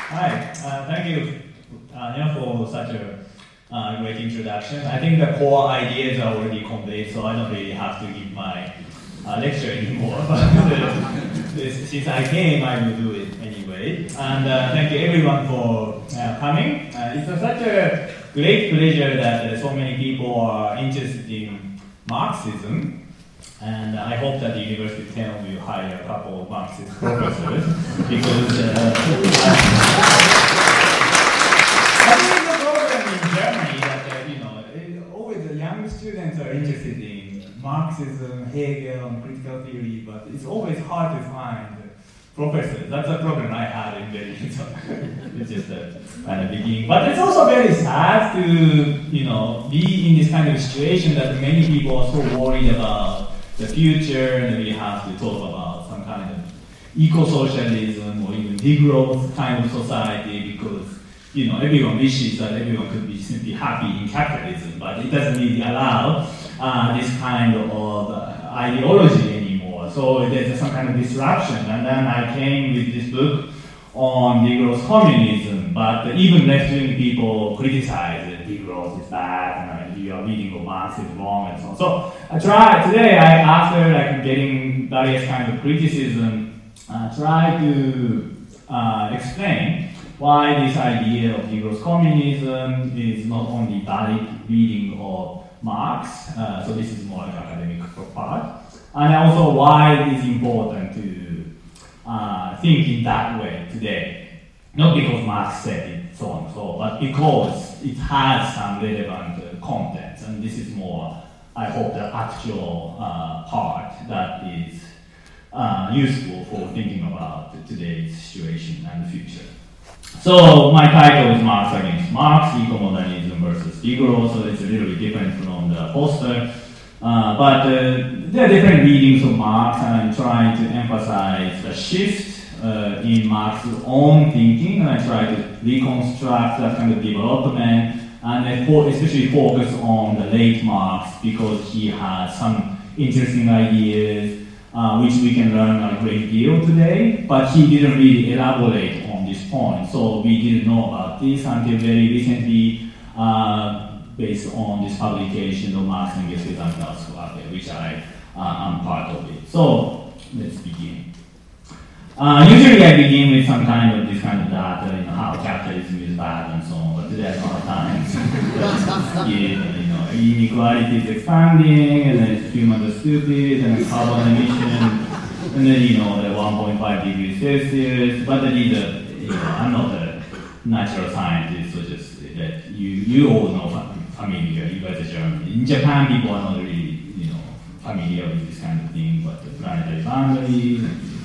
Hi, thank you for such a great introduction. I think the core ideas are already conveyed, so I don't really have to give my lecture anymore. But since I came, I will do it anyway. And thank you everyone for coming. It's such a great pleasure that so many people are interested in Marxism. And I hope that the University of Tenno will hire a couple of Marxist professors because I think the problem in Germany that always the young students are interested in Marxism, Hegel, and critical theory, but it's always hard to find professors. That's a problem I had in Berlin. So it's just a kind of beginning. But it's also very sad to be in this kind of situation that many people are so worried about the future, and we have to talk about some kind of eco-socialism or even degrowth kind of society because everyone wishes that everyone could be simply happy in capitalism, but it doesn't really allow this kind of ideology anymore. So there's some kind of disruption, and then I came with this book on degrowth communism, but even left-wing people criticize it. Degrowth is bad, and your reading of Marx is wrong, and so on. So I tried today, after getting various kinds of criticism, try to explain why this idea of degrowth communism is not only valid reading of Marx, so this is more like academic part, and also why it is important to think in that way today. Not because Marx said it, so and so, but because it has some relevant content, and this is more, I hope, the actual part that is useful for thinking about today's situation and the future. So my title is Marx Against Marx, Eco-Modernism versus Degrowth, so it's a little bit different from the poster. But there are different readings of Marx, and I'm trying to emphasize the shift in Marx's own thinking, and I try to reconstruct that kind of development, and I especially focus on the late Marx because he has some interesting ideas which we can learn a great deal today, but he didn't really elaborate on this point, so we didn't know about this until very recently, based on this publication of Marx and Gesamtschule, which I am part of it. So let's begin. Usually I begin with some kind of this kind of data, how capitalism is bad and so on, but today I don't have time. Inequality is expanding, and then humans are stupid, and then carbon emission, and then the 1.5 degrees Celsius. But these are, I'm not a natural scientist, so just that you all know familiar. You guys are German. In Japan, people are not really familiar with this kind of thing, but the planetary boundaries.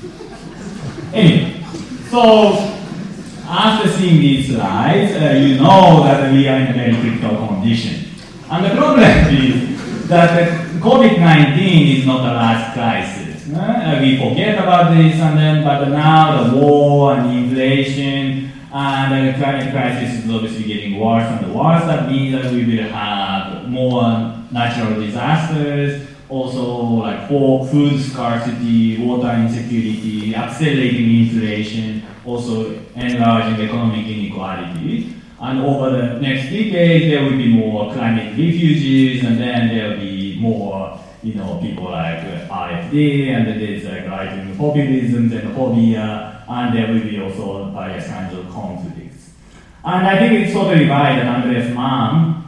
Anyway, so after seeing these slides, you know that we are in a very critical condition. And the problem is that COVID-19 is not the last crisis. We forget about this, but now the war and the inflation and the climate crisis is obviously getting worse and worse. That means that we will have more natural disasters, also food scarcity, water insecurity, accelerating inflation, also enlarging economic inequality. And over the next decade, there will be more climate refugees, and then there will be more, people like AfD, and there's right-wing populism, xenophobia, and there will be also various kinds of conflicts. And I think it's totally right that Andreas Mann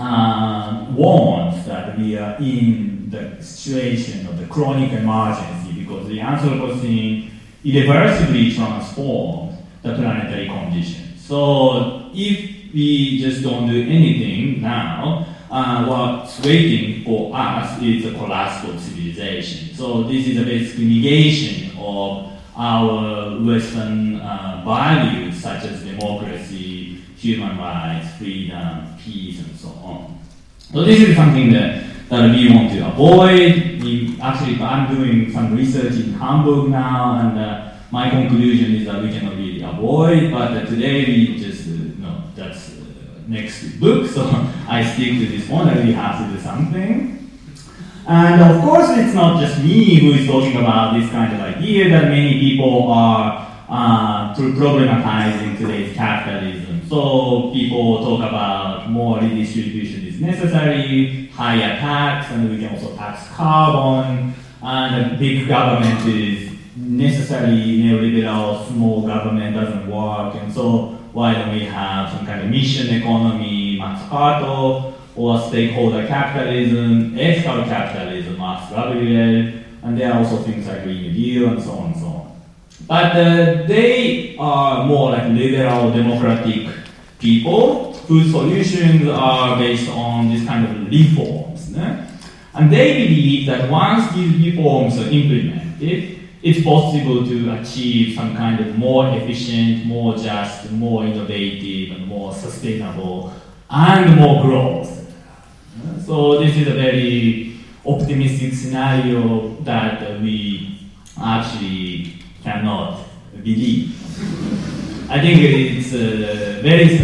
warns that we are in the situation of the chronic emergency because the Anthropocene irreversibly transformed the planetary conditions. So if we just don't do anything now, what's waiting for us is a collapse of civilization. So this is a basic negation of our Western values such as democracy, human rights, freedom, peace, and so on. So this is something that we want to avoid. Actually, I'm doing some research in Hamburg now, and my conclusion is that we cannot really avoid, but today we just, that's next book, so I stick to this one, that we have to do something. And of course, it's not just me who is talking about this kind of idea, that many people are problematizing today's capitalism. So people talk about more redistribution is necessary, higher tax, and we can also tax carbon, and big government is necessary, neoliberal, small government doesn't work, and so why don't we have some kind of mission economy, Max Cato, or stakeholder capitalism, ethical capitalism, Max Gabriel, and there are also things like Green New Deal and so on and so on. But they are more like liberal democratic people whose solutions are based on this kind of reforms. Ne? And they believe that once these reforms are implemented, it's possible to achieve some kind of more efficient, more just, more innovative, and more sustainable, and more growth. So this is a very optimistic scenario that we actually cannot believe. I think it's very,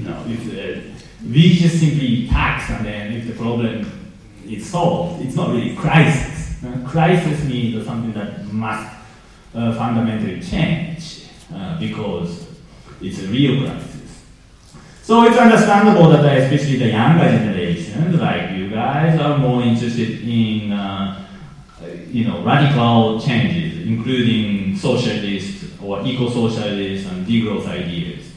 we just simply tax, and then if the problem is solved, it's not really crisis. Crisis means something that must fundamentally change because it's a real crisis. So it's understandable that especially the younger generation, like you guys, are more interested in radical changes, including socialist or eco-socialist and degrowth ideas.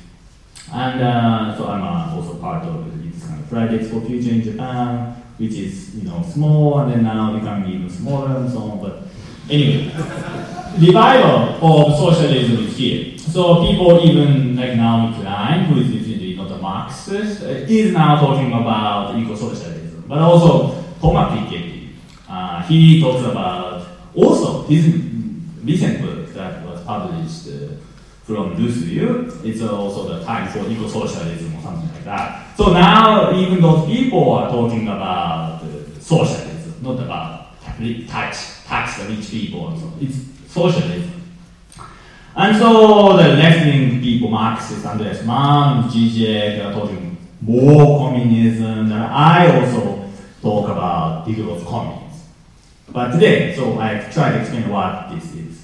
And so I'm also part of this kind of Fridays for Future in Japan, which is small and then now becoming even smaller and so on. But anyway, revival of socialism is here. So people even like Naomi Klein, who is definitely not a Marxist, is now talking about eco-socialism. But also Thomas Piketty, he talks about also his recent book that was published from Louisville. It's also the time for eco-socialism or something like that. So now even those people are talking about socialism, not about tax the rich people and so on. It's socialism. And so the left-wing people, Marxists, Andreas Mann, Zizek, are talking more communism, and I also talk about degrowth communism. But today, so I try to explain what this is.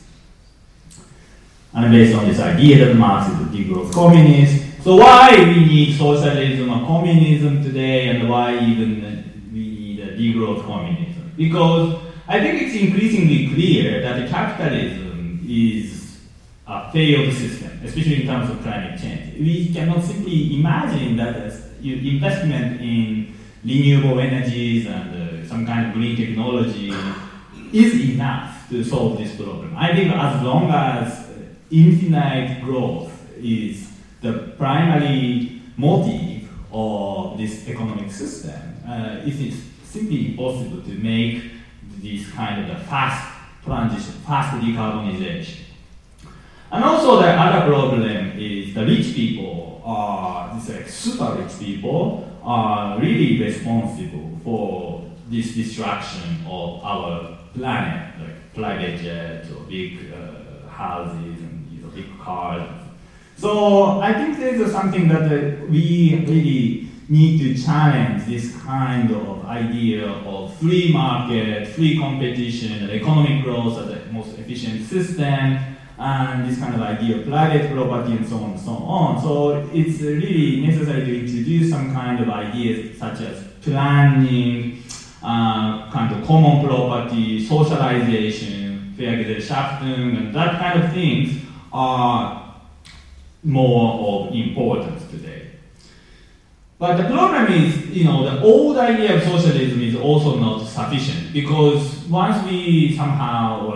And based on this idea that Marx is a degrowth communist, so why we need socialism or communism today, and why even we need a degrowth communism? Because I think it's increasingly clear that capitalism is a failed system, especially in terms of climate change. We cannot simply imagine that investment in renewable energies and some kind of green technology is enough to solve this problem. I think as long as infinite growth is the primary motive of this economic system, it is simply impossible to make this kind of a fast transition, fast decarbonization. And also the other problem is the rich people these like super rich people are really responsible for this destruction of our planet, like private jets or big houses and big cars. So I think this is something that we really need to challenge, this kind of idea of free market, free competition, economic growth as the most efficient system, and this kind of idea of private property and so on and so on. So it's really necessary to introduce some kind of ideas such as planning, kind of common property, socialization, Vergesellschaftung, and that kind of things are more of importance today. But the problem is, the old idea of socialism is also not sufficient, because once somehow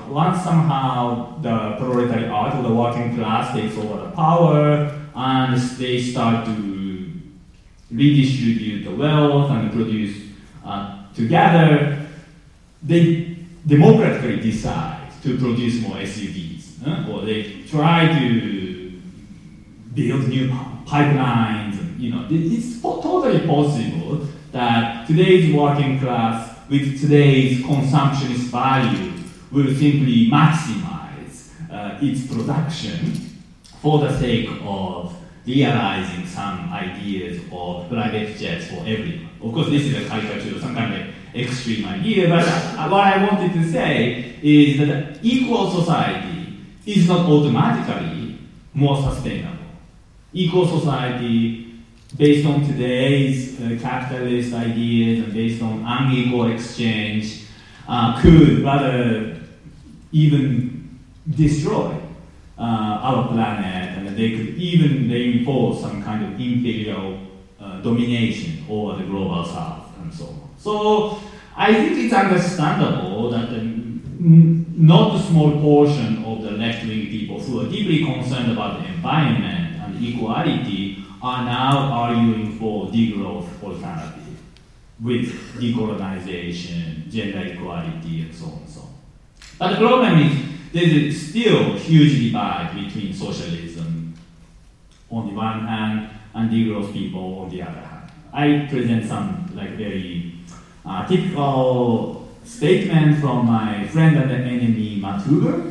the proletariat or the working class takes over the power and they start to redistribute the wealth and produce together, they democratically decide to produce more SUVs, or they try to build new pipelines. It's totally possible that today's working class, with today's consumptionist value, will simply maximize its production for the sake of realizing some ideas of private jets for everyone. Of course, this is a caricature, some kind of extreme idea, but what I wanted to say is that equal society is not automatically more sustainable. Eco-society, based on today's capitalist ideas and based on unequal exchange, could rather even destroy our planet, and they could even reinforce some kind of imperial domination over the global south and so on. So I think it's understandable that not a small portion of the left-wing people who are deeply concerned about the environment and equality are now arguing for degrowth alternative with decolonization, gender equality, and so on and so on. But the problem is there's still a huge divide between socialism on the one hand and degrowth people on the other hand. I present some very typical statement from my friend and enemy Matt Hoover.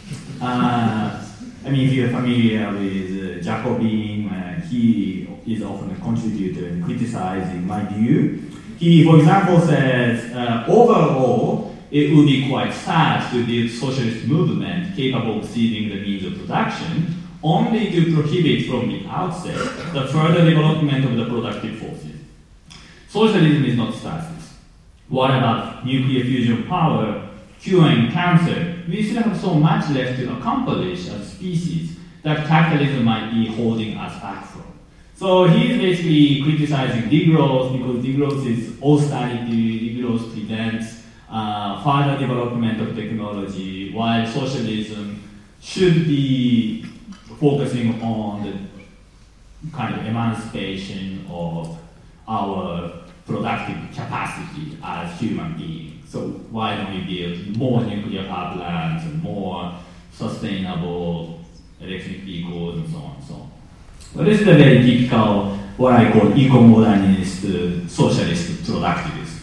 If you're familiar with Jacobin, he is often a contributor in criticizing my view. He, for example, says, overall, it would be quite sad to build socialist movement capable of seizing the means of production, only to prohibit from the outset the further development of the productive forces. Socialism is not stasis. What about nuclear fusion power, curing cancer? We still have so much left to accomplish as a species that capitalism might be holding us back from. So he's basically criticizing degrowth because degrowth is austerity, degrowth prevents further development of technology, while socialism should be focusing on the kind of emancipation of our productive capacity as human beings. So why don't we build more nuclear power plants and more sustainable electric vehicles and so on and so on. Well, this is a very typical, what I call eco-modernist socialist productivism.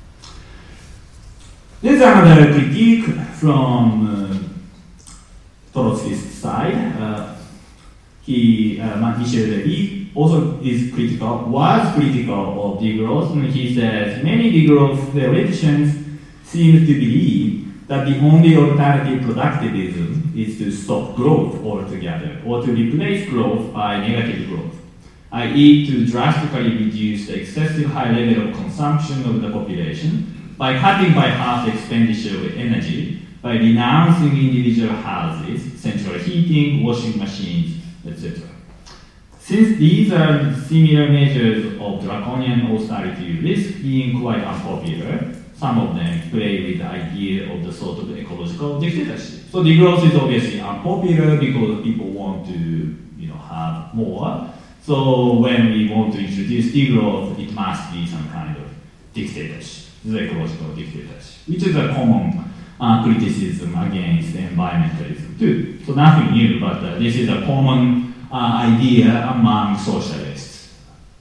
There's another critique from Trotsky's side. Michel Levy also is critical, was critical of degrowth, and he says many degrowth theoreticians seem to believe that the only alternative productivism is to stop growth altogether, or to replace growth by negative growth, i.e. to drastically reduce the excessive high level of consumption of the population by cutting by half the expenditure of energy, by renouncing individual houses, central heating, washing machines, etc. Since these are similar measures of draconian austerity risk being quite unpopular, some of them play with the idea of the sort of ecological dictatorship. So degrowth is obviously unpopular because people want to have more. So when we want to introduce degrowth, it must be some kind of dictatorship, the ecological dictatorship, which is a common criticism against environmentalism too. So nothing new, but this is a common idea among socialists.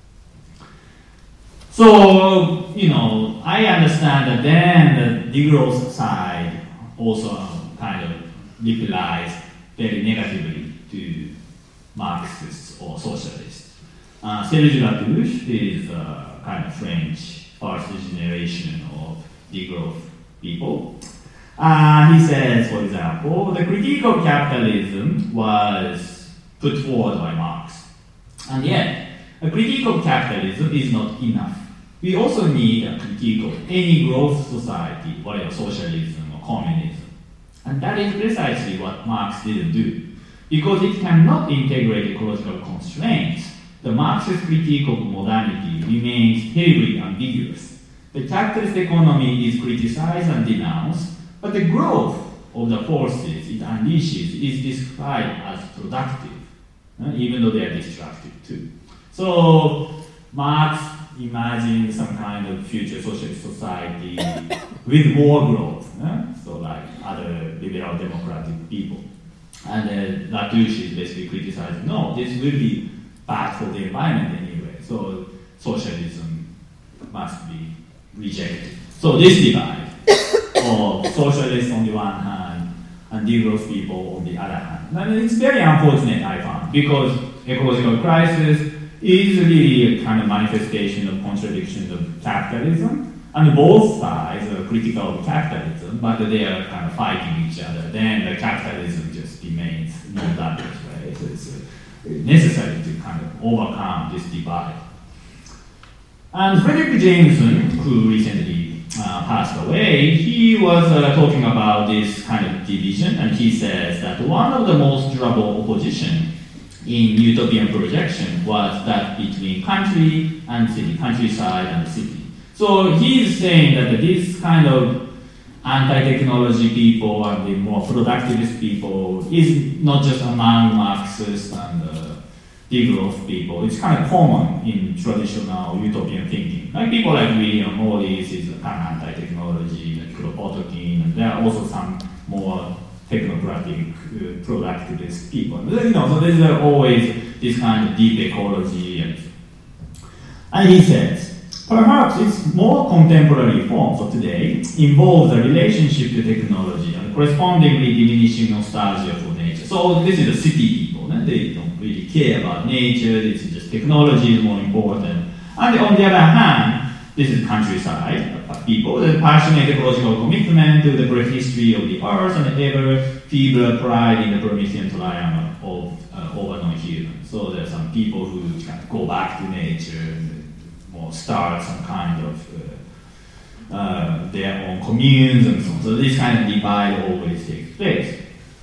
So, I understand that then the degrowth side also kind of replies very negatively to Marxists or socialists. Serge Latouche is a kind of French first generation of degrowth people. He says, for example, the critique of capitalism was put forward by Marx. And yet, a critique of capitalism is not enough. We also need a critique of any growth society, whether socialism or communism. And that is precisely what Marx didn't do. Because it cannot integrate ecological constraints, the Marxist critique of modernity remains terribly ambiguous. The capitalist economy is criticized and denounced, but the growth of the forces it unleashes is described as productive, even though they are destructive too. So Marx imagined some kind of future socialist society with more growth, so like other liberal democratic people. And Latouche is basically criticizing, no, this will be bad for the environment anyway, so socialism must be rejected. So this divide of socialists on the one hand and degrowth people on the other hand. And it's very unfortunate, I found, because ecological crisis is really a kind of manifestation of contradictions of capitalism, and both sides are critical of capitalism, but they are kind of fighting each other. Then the capitalism just remains non-damage, right? So it's necessary to kind of overcome this divide. And Frederick Jameson, who recently passed away, he was talking about this kind of division, and he says that one of the most durable opposition in utopian projection was that between country and city, countryside and city. So he's saying that this kind of anti-technology people and the more productivist people is not just among Marxists and degrowth people. It's kind of common in traditional utopian thinking. Like people like William Morris is kind of anti-technology, like Kropotkin, and there are also some more technocratic, productivist people. So there's always this kind of deep ecology. And he says, perhaps its more contemporary forms of today involve the relationship to technology and correspondingly diminishing nostalgia for nature. So this is the city people. They don't really care about nature. This is just technology is more important. And on the other hand, this is countryside people, the passionate ecological commitment to the great history of the earth and ever feebler pride in the Promethean triumph of over non-human. So there are some people who kind of go back to nature and more start some kind of their own communes and so on. So this kind of divide always takes place.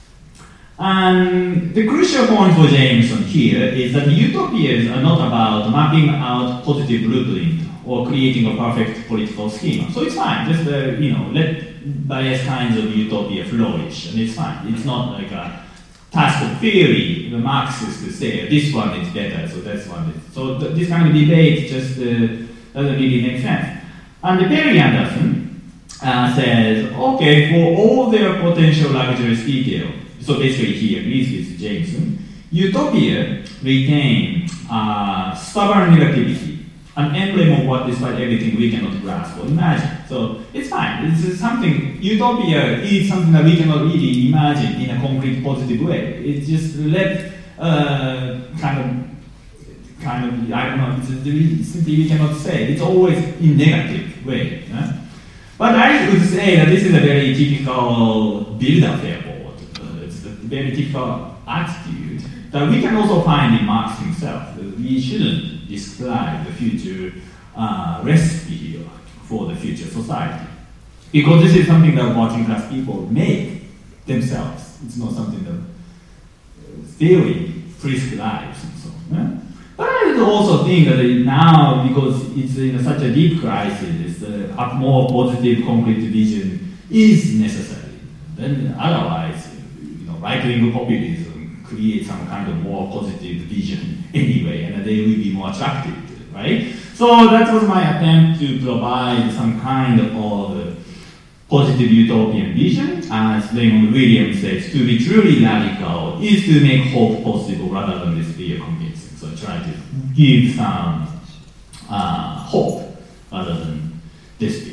And the crucial point for Jameson here is that the utopias are not about mapping out positive blueprint or creating a perfect political schema. So it's fine, just let various kinds of utopia flourish, and it's fine. It's not like a task of theory. The Marxists to say this one is better, so that's one is. So this kind of debate just doesn't really make sense. And Perry Anderson says, okay, for all their potential luxurious detail. So basically he agrees with Jameson. Utopia retain stubborn negativity, an emblem of what, despite everything, we cannot grasp or imagine. So it's fine. It's something. Utopia is something that we cannot really imagine in a concrete, positive way. It's just kind of. I don't know. It's simply we cannot say. It's always in negative way. Yeah? But I would say that this is a very typical build-up airport. It's a very typical attitude that we can also find in Marx himself. We shouldn't describe the future recipe for the future society, because this is something that working class people make themselves. It's not something that theory prescribes and so on. Yeah? But I also think that now, because it's in such a deep crisis, a more positive, concrete vision is necessary. Then otherwise, right-wing populism creates some kind of more positive vision anyway, and they will be more attractive, right? So that was my attempt to provide some kind of positive utopian vision. As Raymond Williams says, to be truly radical is to make hope possible rather than despair convincing. So I try to give some hope rather than despair.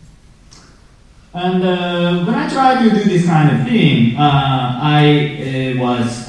And when I tried to do this kind of thing, I was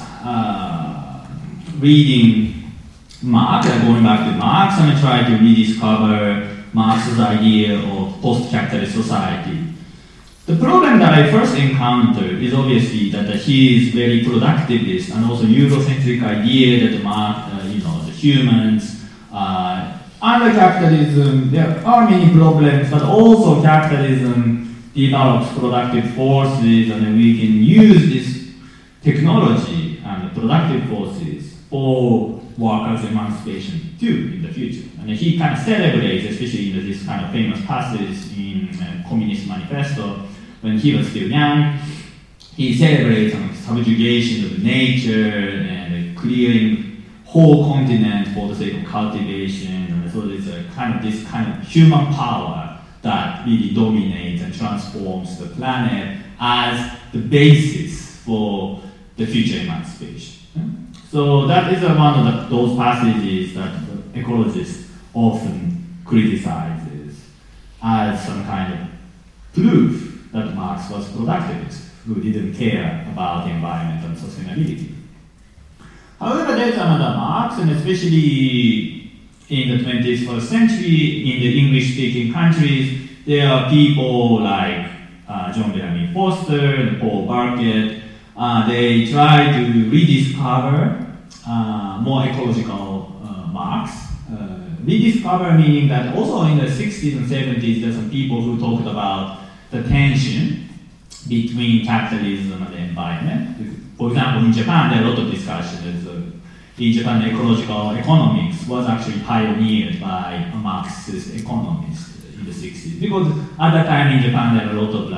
reading Marx, going back to Marx, and I tried to rediscover Marx's idea of post-capitalist society. The problem that I first encountered is obviously that he is very productivist and also Eurocentric idea that the humans under capitalism, there are many problems, but also capitalism develops productive forces, and then we can use this technology and productive forces for workers' emancipation too in the future. And he kind of celebrates, especially in this kind of famous passage in Communist Manifesto, when he was still young, he celebrates subjugation of nature and clearing whole continent for the sake of cultivation. And so there's this kind of human power that really dominates and transforms the planet as the basis for the future emancipation. Yeah? So that is one of those passages that ecologists often criticizes as some kind of proof that Marx was a productivist who didn't care about the environment and sustainability. However, there's another Marx, and especially in the 21st century, in the English-speaking countries, there are people like John Bellamy Foster and Paul Burkett they try to rediscover more ecological Marx. Rediscover meaning that also in the 60s and 70s, there's some people who talked about the tension between capitalism and the environment. For example, in Japan, there are a lot of discussions. In Japan, ecological economics was actually pioneered by a Marxist economist in the 60s. Because at that time in Japan, there were a lot of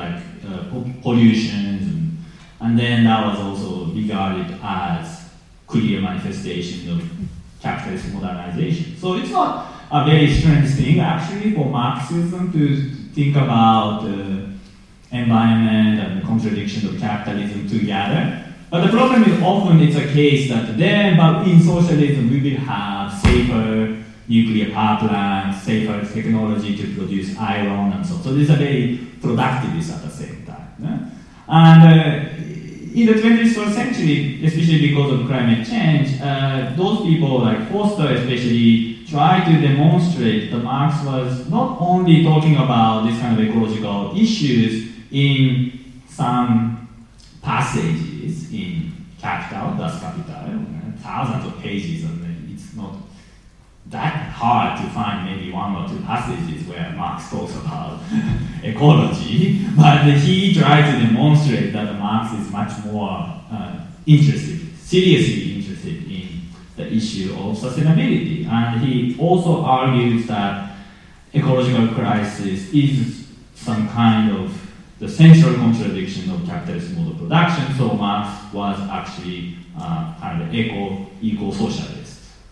pollution, and then that was also regarded as clear manifestation of capitalist modernization. So it's not a very strange thing actually for Marxism to think about the environment and the contradiction of capitalism together. But the problem is often it's a case that then, but in socialism we will have safer nuclear power plants, safer technology to produce iron and so on. So these are very productivist at the same time. Yeah? And in the 21st century, especially because of climate change, those people like Foster especially try to demonstrate that Marx was not only talking about this kind of ecological issues in some passages in Capital, Das Kapital, thousands of pages, and it's not that hard to find maybe one or two passages where Marx talks about ecology, but he tried to demonstrate that Marx is much more seriously interested in the issue of sustainability. And he also argues that ecological crisis is some kind of the central contradiction of capitalist model production, so Marx was actually kind of eco-socialist.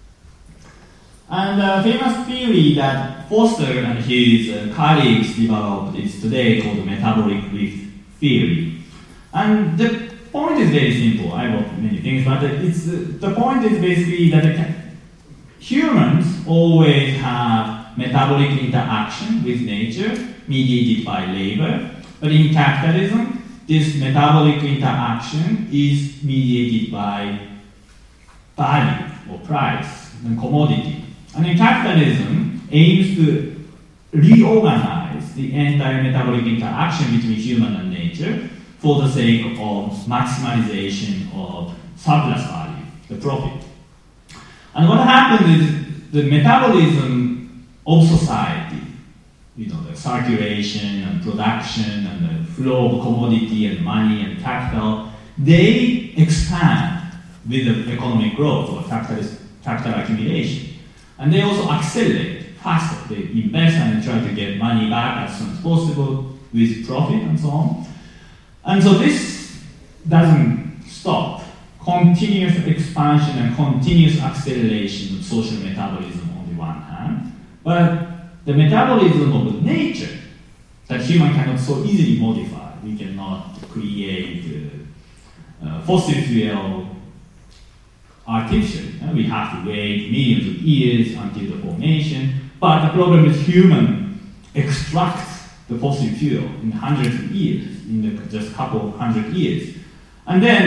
And the famous theory that Foster and his colleagues developed is today called metabolic rift theory. And the point is very simple. I wrote many things, but the point is basically that humans always have metabolic interaction with nature mediated by labor. But in capitalism, this metabolic interaction is mediated by value or price and commodity. And in capitalism, aims to reorganize the entire metabolic interaction between human and nature for the sake of maximization of surplus value, the profit. And what happens is the metabolism of society, the circulation and production and the flow of commodity and money and capital, they expand with the economic growth or capital accumulation. And they also accelerate faster. They invest and try to get money back as soon as possible with profit and so on. And so this doesn't stop. Continuous expansion and continuous acceleration of social metabolism on the one hand, but the metabolism of nature that human cannot so easily modify. We cannot create fossil fuel artificially. We have to wait millions of years until the formation. But the problem is human extracts the fossil fuel in hundreds of years, in just a couple of hundred years. And then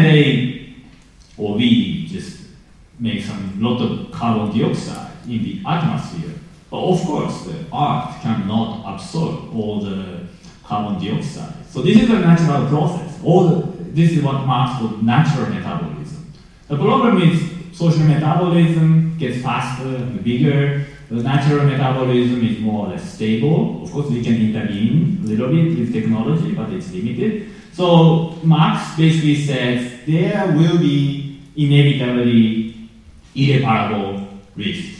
we just make some lot of carbon dioxide in the atmosphere. But of course, the earth cannot absorb all the carbon dioxide. So this is a natural process. This is what Marx called natural metabolism. The problem is social metabolism gets faster and bigger. The natural metabolism is more or less stable. Of course, we can intervene a little bit with technology, but it's limited. So Marx basically says there will be inevitably irreparable risks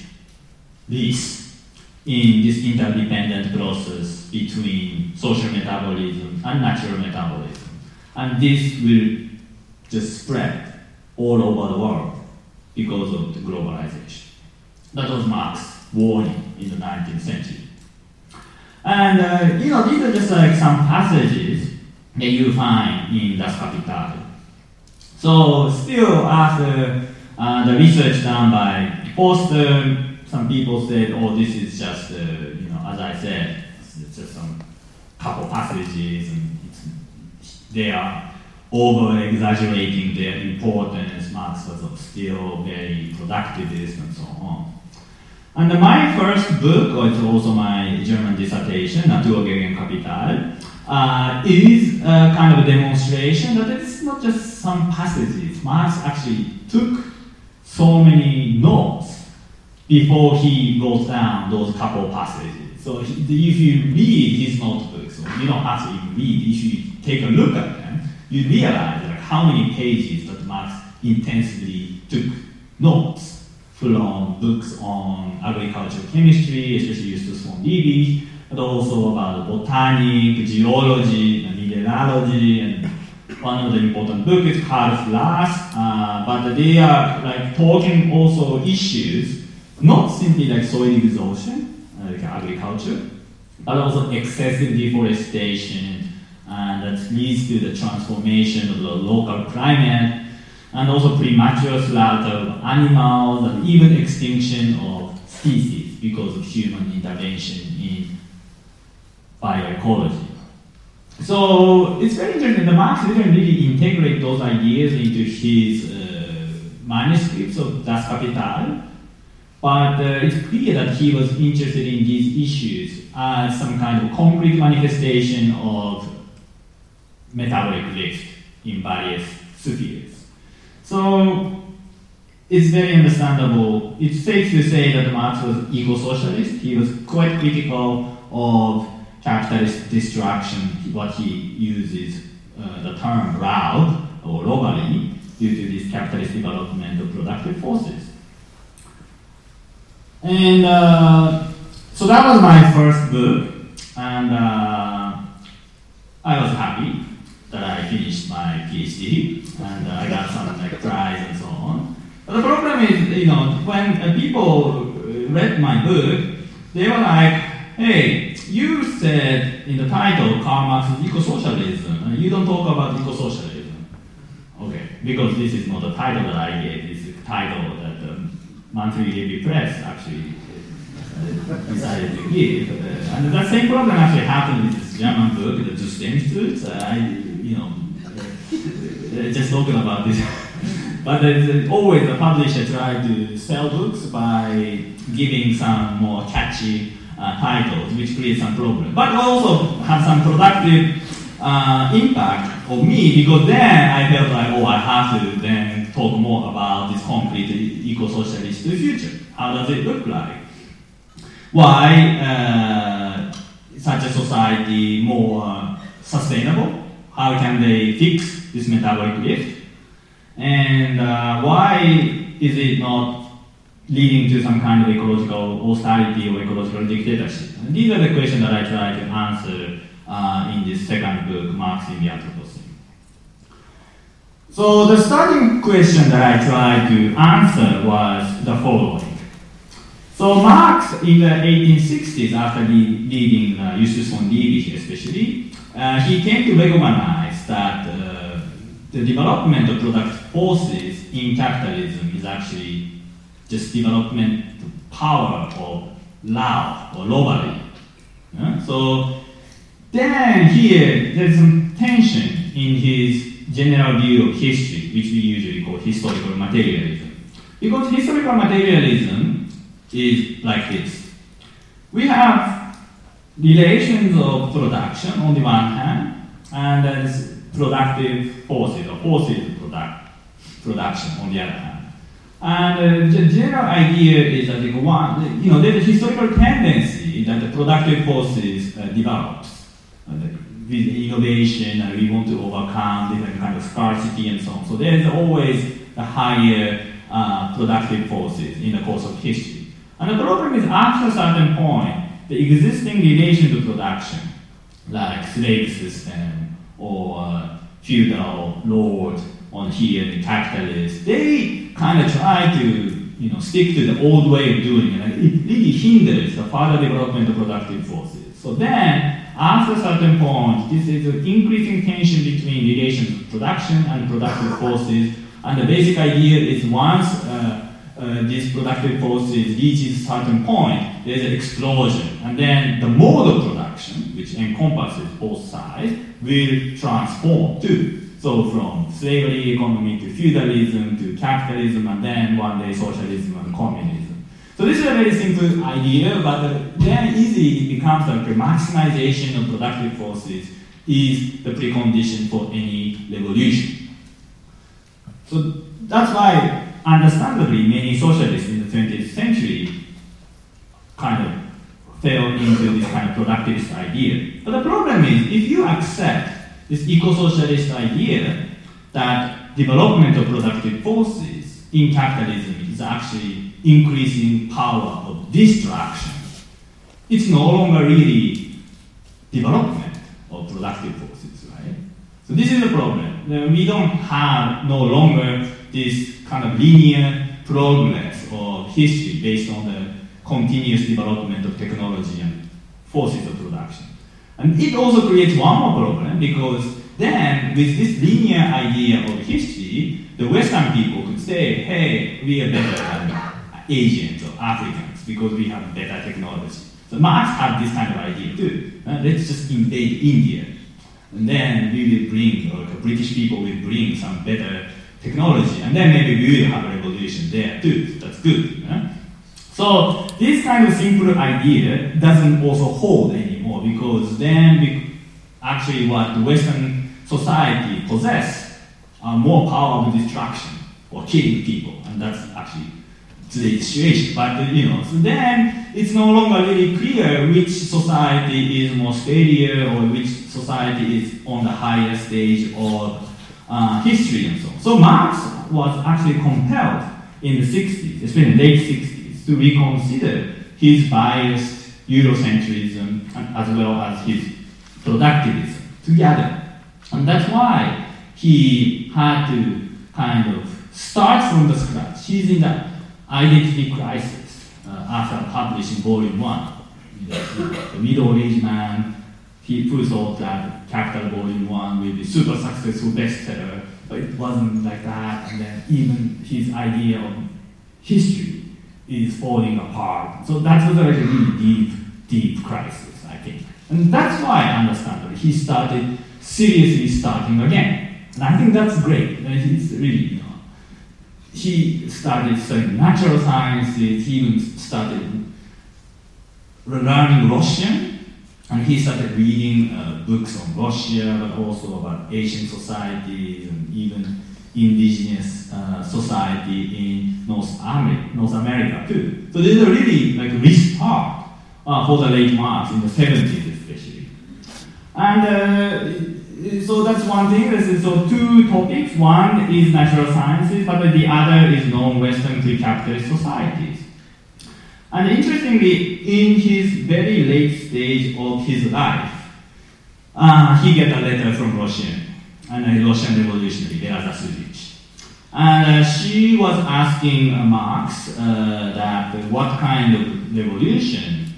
in this interdependent process between social metabolism and natural metabolism. And this will just spread all over the world because of the globalization. That was Marx's warning in the 19th century. And these are just like some passages that you find in Das Kapital. So still after the research done by Foster, some people said, this is just, as I said, it's just some couple passages, and they are over-exaggerating their importance. Marx was still very productivist and so on. And my first book, or it's also my German dissertation, Natur gegen Kapital, is a kind of a demonstration that it's not just some passages. Marx actually took so many notes before he wrote down those couple passages. So if you read his notebooks, you don't have to even read. If you take a look at them, you realize like how many pages that Marx intensely took notes from books on agricultural chemistry, especially Justus von Liebig, but also about botany, geology, and mineralogy, and one of the important books is Karl Flass, but they are like talking also issues, not simply like soil exhaustion, like agriculture, but also excessive deforestation, and that leads to the transformation of the local climate, and also premature slaughter of animals, and even extinction of species because of human intervention in bioecology. So it's very interesting. The Marx didn't really integrate those ideas into his manuscripts of Das Kapital, but it's clear that he was interested in these issues as some kind of concrete manifestation of metabolic lift in various spheres. So it's very understandable. It's safe to say that Marx was eco-socialist. He was quite critical of capitalist destruction, what he uses the term Raub or robbery due to this capitalist development of productive forces. And so that was my first book, and I was happy that I finished my PhD, and I got some like prize and so on. But the problem is, when people read my book, they were like, hey, you said in the title Karl Marx is eco-socialism, and you don't talk about eco-socialism. Okay, because this is not the title that I gave, this is the title that the Monthly Review Press actually decided to give. And that same problem actually happened with this German book, the Systemstutz. Just talking about this. But always the publisher tried to sell books by giving some more catchy titles, which creates some problem. But also have some productive impact on me, because then I felt like, I have to then talk more about this concrete eco-socialist future. How does it look like? Why such a society more sustainable? How can they fix this metabolic lift? And why is it not leading to some kind of ecological austerity or ecological dictatorship? And these are the questions that I try to answer in this second book, Marx in the Anthropocene. So the starting question that I tried to answer was the following. So Marx in the 1860s, after leading Justus von Liebig especially, he came to recognize that the development of productive forces in capitalism is actually just development power of love or robbery. Yeah? So then here there's some tension in his general view of history, which we usually call historical materialism. Because historical materialism is like this. We have relations of production on the one hand, and there's productive forces or forces of production on the other hand. And the general idea is that there's a historical tendency that the productive forces develops with innovation, and we want to overcome different kind of scarcity and so on. So there's always a higher productive forces in the course of history. And the problem is, after a certain point, the existing relation to production, like slave system or feudal lord on here, the capitalists, they kind of try to stick to the old way of doing it, and it really hinders the further development of productive forces. So then, after a certain point, this is an increasing tension between relations of production and productive forces, and the basic idea is once these productive forces reaches a certain point, there's an explosion, and then the mode of production, which encompasses both sides, will transform too. So from slavery economy to feudalism to capitalism, and then one day socialism and communism. So this is a very simple idea, but then easily it becomes like a maximization of productive forces is the precondition for any revolution. So that's why, understandably, many socialists in the 20th century kind of fell into this kind of productivist idea. But the problem is, if you accept this eco-socialist idea that development of productive forces in capitalism is actually increasing power of destruction, it's no longer really development of productive forces, right? So this is the problem. We don't have no longer this kind of linear progress of history based on the continuous development of technology and forces of production. And it also creates one more problem, because then with this linear idea of history, the Western people could say, hey, we are better than Asians or Africans because we have better technology. So Marx had this kind of idea too. Let's just invade India. And then we will bring, or the British people will bring some better technology, and then maybe we will have a revolution there too. So that's good. So this kind of simple idea doesn't also hold anymore, because then actually what the Western society possess are more power of destruction or killing people, and that's actually today's situation. But so then it's no longer really clear which society is more stable or which society is on the higher stage of history and so on. So Marx was actually compelled in the 60s, especially in the late 60s, to reconsider his biased Eurocentrism as well as his productivism together. And that's why he had to kind of start from the scratch. He's in the identity crisis after publishing Volume 1. The middle-aged man, who thought that Capital Volume 1 will be super successful bestseller, but it wasn't like that, and then even his idea of history is falling apart. So that was a really deep crisis, I think. And that's why, understandably, he started seriously starting again. And I think that's great. It's really, he started studying natural sciences, he even started learning Russian, and he started reading books on Russia, but also about Asian societies and even indigenous society in North America too. So this is a really restart for the late Marx in the 70s especially. And so that's one thing. So two topics. One is natural sciences, but the other is non-Western pre-capitalist societies. And interestingly, in his very late stage of his life, he got a letter from Russia, and a Russian revolutionary, Vera Zasulich. And she was asking Marx that what kind of revolution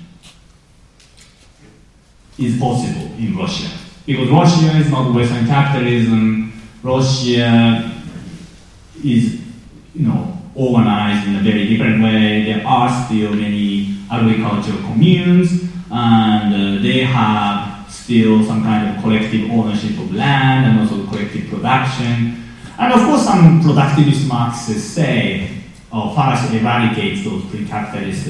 is possible in Russia. Because Russia is not Western capitalism, Russia is, organized in a very different way. There are still many agricultural communes, and they have still some kind of collective ownership of land and also collective production. And of course, some productivist Marxists say, first eradicate those pre-capitalist,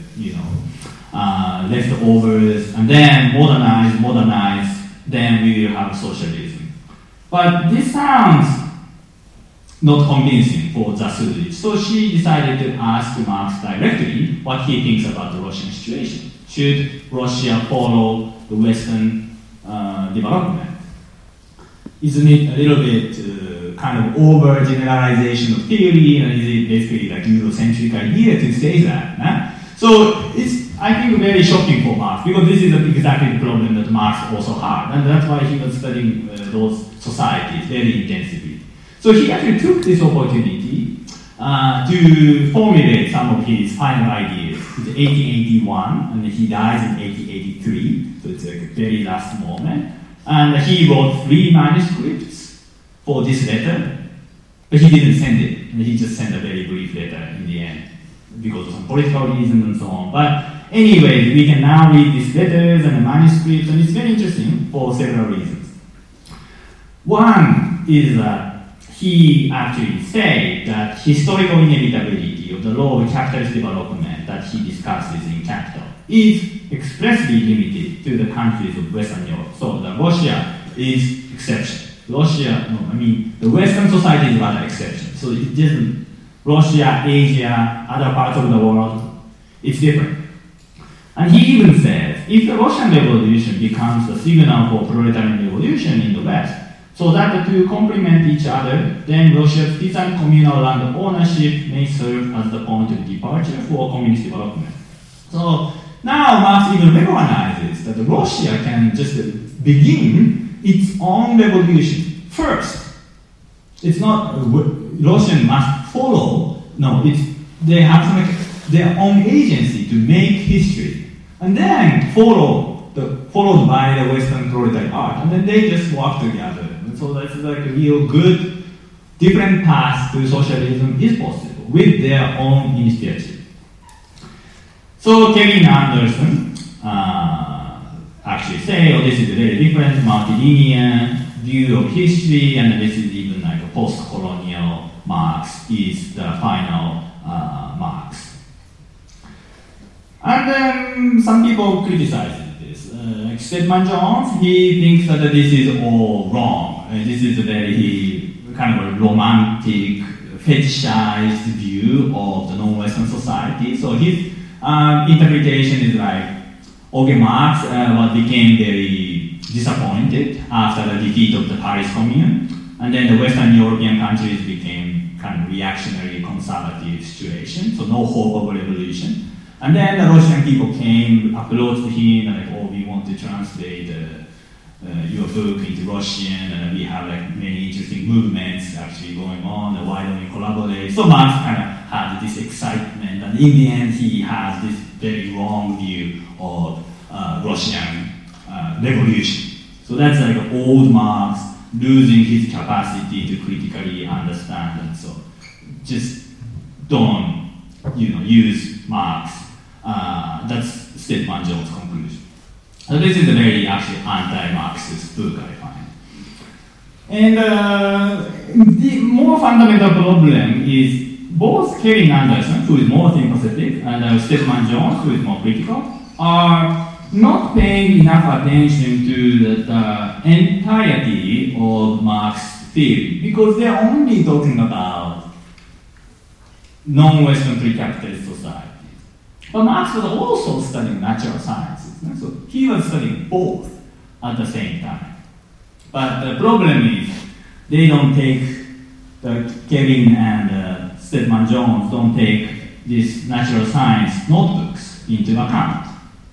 leftovers, and then modernize, then we will have socialism. But this sounds not convincing for Zasulich. So she decided to ask Marx directly what he thinks about the Russian situation. Should Russia follow the Western development? Isn't it a little bit kind of over-generalization of theory, and is it basically like Eurocentric idea to say that? So it's, I think, very shocking for Marx, because this is exactly the problem that Marx also had, and that's why he was studying those societies very intensively. So he actually took this opportunity to formulate some of his final ideas. It's 1881, and he dies in 1883, so it's like a very last moment. And he wrote 3 manuscripts for this letter, but he didn't send it. And he just sent a very brief letter in the end, because of some political reasons and so on. But anyway, we can now read these letters and the manuscripts, and it's very interesting for several reasons. One is that he actually said that historical inevitability of the law of capitalist development that he discusses in Capital is expressly limited to the countries of Western Europe. So that Russia is exception. Russia, no, I mean, the Western society is rather exception. So it isn't Russia, Asia, other parts of the world, it's different. And he even says, if the Russian Revolution becomes the signal for proletarian revolution in the West, so that the two complement each other, then Russia's peasant communal land ownership may serve as the point of departure for communist development. So now Marx even recognizes that Russia can just begin its own revolution first. It's not Russian must follow. No, they have their own agency to make history, and then followed by the Western proletariat, and then they just work together. And so that's like a real good, different path to socialism is possible with their own initiative. So Kevin Anderson actually say, this is a very different, multilinear view of history, and this is even like a post-colonial Marx is the final Marx. And then some people criticize this. Like Stedman Jones, he thinks that this is all wrong. This is a very kind of a romantic, fetishized view of the non-Western society. So his interpretation is like, okay, Marx became very disappointed after the defeat of the Paris Commune, and then the Western European countries became kind of reactionary, conservative situation, so no hope of revolution. And then the Russian people came, approached him, and like, we want to translate your book into Russian, and we have like many interesting movements actually going on, why don't we collaborate? So Marx kind of had this excitement, and in the end he has this very wrong view of Russian revolution. So that's like old Marx losing his capacity to critically understand, and so just don't use Marx. That's Stedman Jones' conclusion. So this is a very actually anti-Marxist book, I find. And the more fundamental problem is both Kevin Anderson, who is more sympathetic, and Stedman Jones, who is more critical, are not paying enough attention to the entirety of Marx's theory, because they're only talking about non-Western pre-capitalist society. But Marx was also studying natural sciences, so he was studying both at the same time. But the problem is, they don't take, Kevin and Stedman Jones don't take these natural science notebooks into account.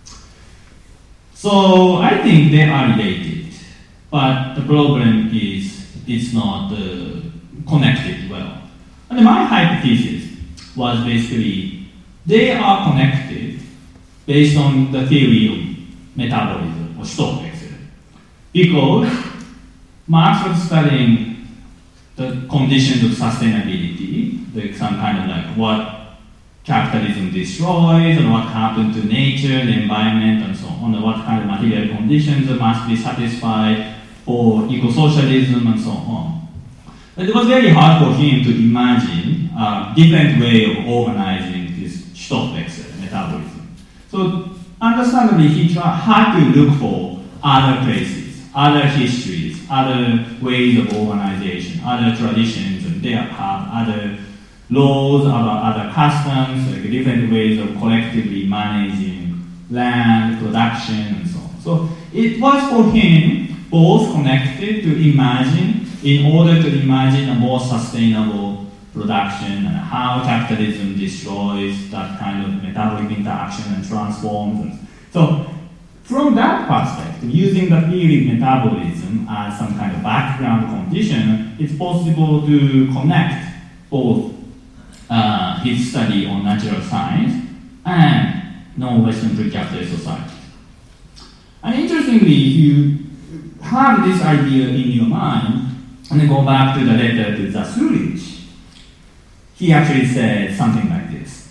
So I think they are related, but the problem is it's not connected well. And my hypothesis was basically they are connected based on the theory of metabolism or Stoffwechsel, because Marx was studying the conditions of sustainability, like some kind of like what capitalism destroys and what happened to nature, the environment, and so on, and what kind of material conditions must be satisfied for eco-socialism and so on. But it was very hard for him to imagine a different way of organizing this Stoffwechsel, metabolism. So understandably, he had to look for other places, other histories, other ways of organization, other traditions, and they have other laws, about other customs, like different ways of collectively managing land, production, and so on. So it was for him both connected to imagine, in order to imagine a more sustainable production and how capitalism destroys that kind of metabolic interaction and transforms. And so from that perspective, using the theory of metabolism as some kind of background condition, it's possible to connect both his study on natural science and non-Western pre-capitalist society. And interestingly, if you have this idea in your mind, and then go back to the letter to Zasulich, he actually said something like this.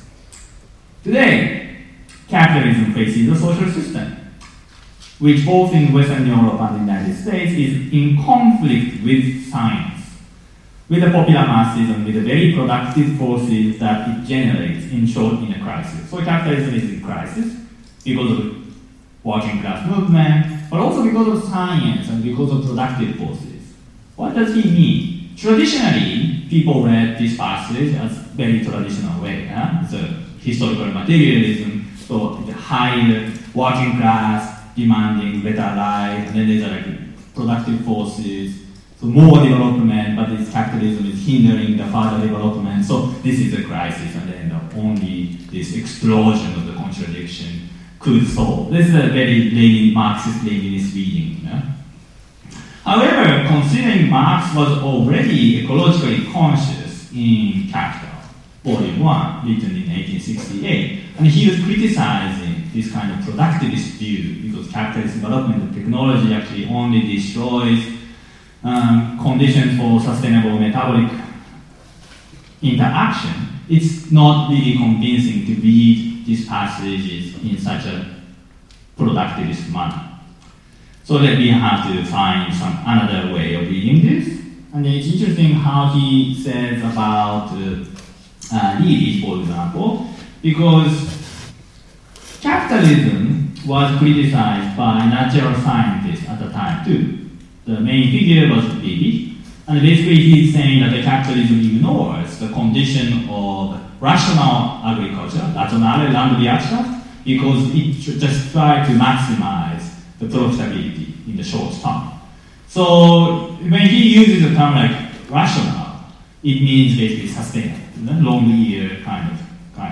Today, capitalism faces a social system, which both in Western Europe and the United States is in conflict with science, with the popular masses and with the very productive forces that it generates, in short, in a crisis. So capitalism is in crisis because of working class movement, but also because of science and because of productive forces. What does he mean? Traditionally, people read this passage as very traditional way. It's a historical materialism, so the high working class demanding better life, and then there's like productive forces, so more development, but this capitalism is hindering the further development, so this is a crisis, and then only this explosion of the contradiction could solve. This is a very Marxist-Leninist reading. However, considering Marx was already ecologically conscious in Capital, Volume 1, written in 1868, and he was criticizing this kind of productivist view because capitalist development of technology actually only destroys conditions for sustainable metabolic interaction. It's not really convincing to read these passages in such a productivist manner. So that we have to find another way of reading this. And it's interesting how he says about Levy, for example, because capitalism was criticized by natural scientists at the time too. The main figure was Levy, and basically he's saying that the capitalism ignores the condition of rational agriculture, rationale Landwirtschaft, because it just tries to maximize the profitability in the short term. So when he uses the term like rational, it means basically sustainable, long year kind of.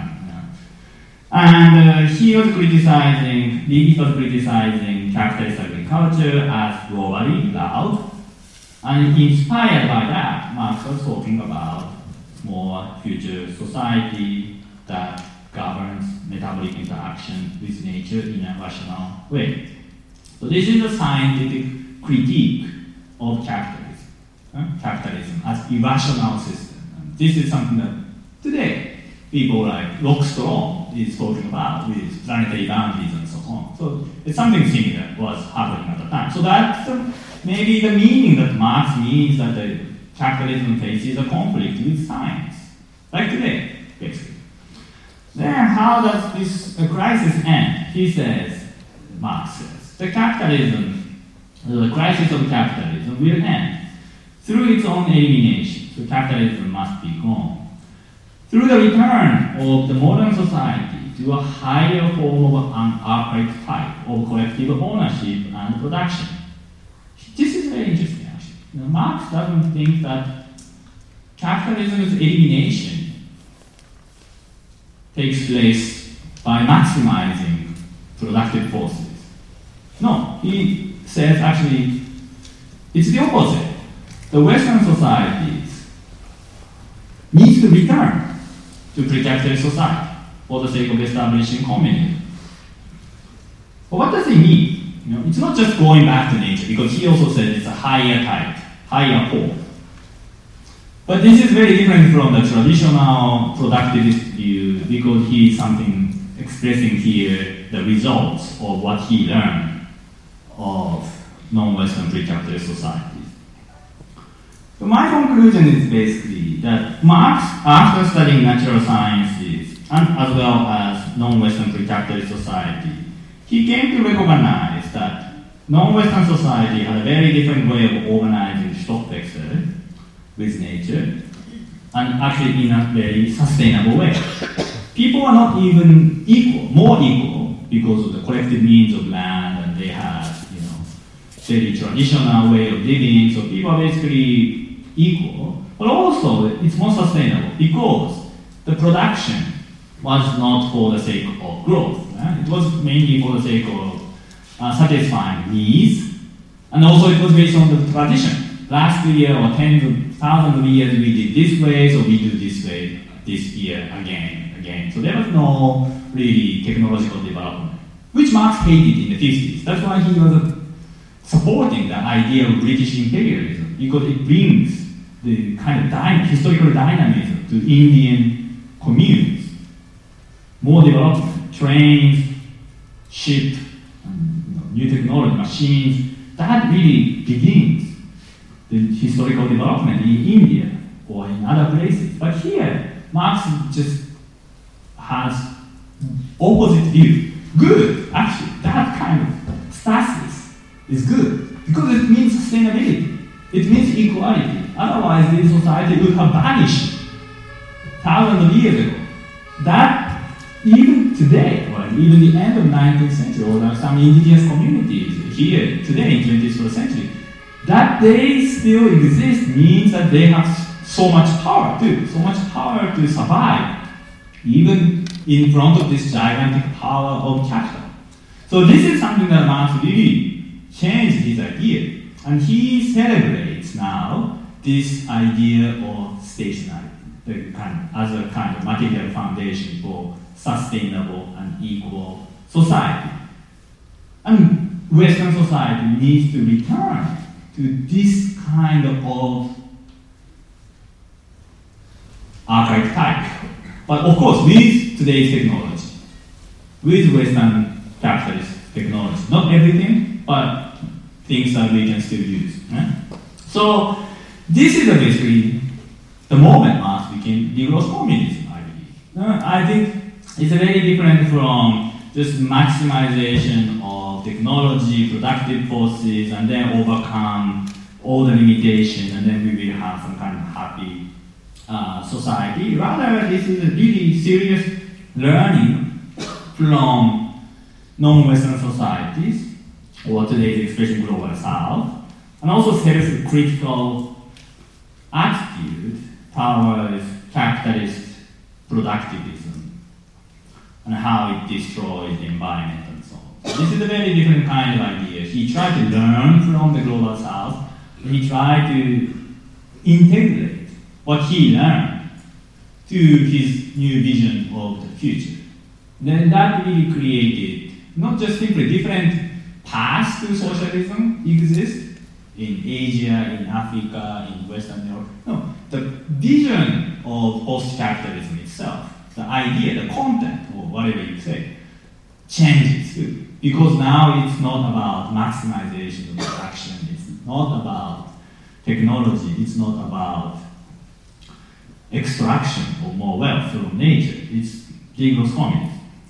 And he was criticizing capitalist agriculture as globally loud, and inspired by that, Marx was talking about more future society that governs metabolic interaction with nature in a rational way. So this is a scientific critique of capitalism, capitalism as irrational system. And this is something that today people like Rockström is talking about with planetary boundaries and so on. So it's something similar was happening at the time. So that's maybe the meaning that Marx means that the capitalism faces a conflict with science, like today, basically. Then how does this crisis end? He says, Marx says, the crisis of capitalism will end through its own elimination. So capitalism must be gone. Through the return of the modern society to a higher form of an archaic type of collective ownership and production. This is very interesting, actually. Marx doesn't think that capitalism's elimination takes place by maximizing productive forces. No, he says actually it's the opposite. The Western societies need to return to pre-capitalist society for the sake of establishing communism. But what does it mean? It's not just going back to nature, because he also said it's a higher type, higher form. But this is very different from the traditional productivist view, because he is expressing here the results of what he learned of non-Western pre-capitalist societies. So my conclusion is basically that Marx, after studying natural sciences, and as well as non-Western pre-capitalist society, he came to recognize that non-Western society had a very different way of organizing Stoffwechsel with nature, and actually in a very sustainable way. People are not even equal, more equal, because of the collective needs of land, and they have, very traditional way of living, so people are basically equal, but also it's more sustainable because the production was not for the sake of growth. It was mainly for the sake of satisfying needs, and also it was based on the tradition. Last year or tens of thousands of years we did this way, so we do this way this year again. So there was no really technological development, which Marx hated in the 50s. That's why he was supporting the idea of British imperialism, because it brings the kind of historical dynamism to Indian communes. More development, trains, ship, new technology, machines, that really begins the historical development in India or in other places. But here, Marx just has opposite view. Good, actually, that kind of stasis is good because it means sustainability. It means equality. Otherwise, this society would have vanished thousands of years ago. That even today, or even the end of 19th century, or some indigenous communities here today in 21st century, that they still exist means that they have so much power too, so much power to survive, even in front of this gigantic power of capital. So this is something that Marx really changed his idea, and he celebrates now this idea of stationarity as a kind of material foundation for sustainable and equal society. And Western society needs to return to this kind of archaic type. But of course, with today's technology, with Western capitalist technology, not everything, but things that we can still use. So this is basically the moment Marx became liberal communism, I believe. I think it's very different from just maximization of technology, productive forces, and then overcome all the limitations, and then we will have some kind of happy society. Rather, this is a really serious learning from non-Western societies, or today's expression global South, and also self-critical attitude towards capitalist productivism and how it destroys the environment and so on. This is a very different kind of idea. He tried to learn from the global South, and he tried to integrate what he learned to his new vision of the future. Then that really created not just simply different paths to socialism exist in Asia, in Africa, in Western Europe. No, the vision of post-capitalism itself, the idea, the content, or whatever you say, changes too. Because now it's not about maximization of production, it's not about technology, it's not about extraction of more wealth from nature, it's liberal communism.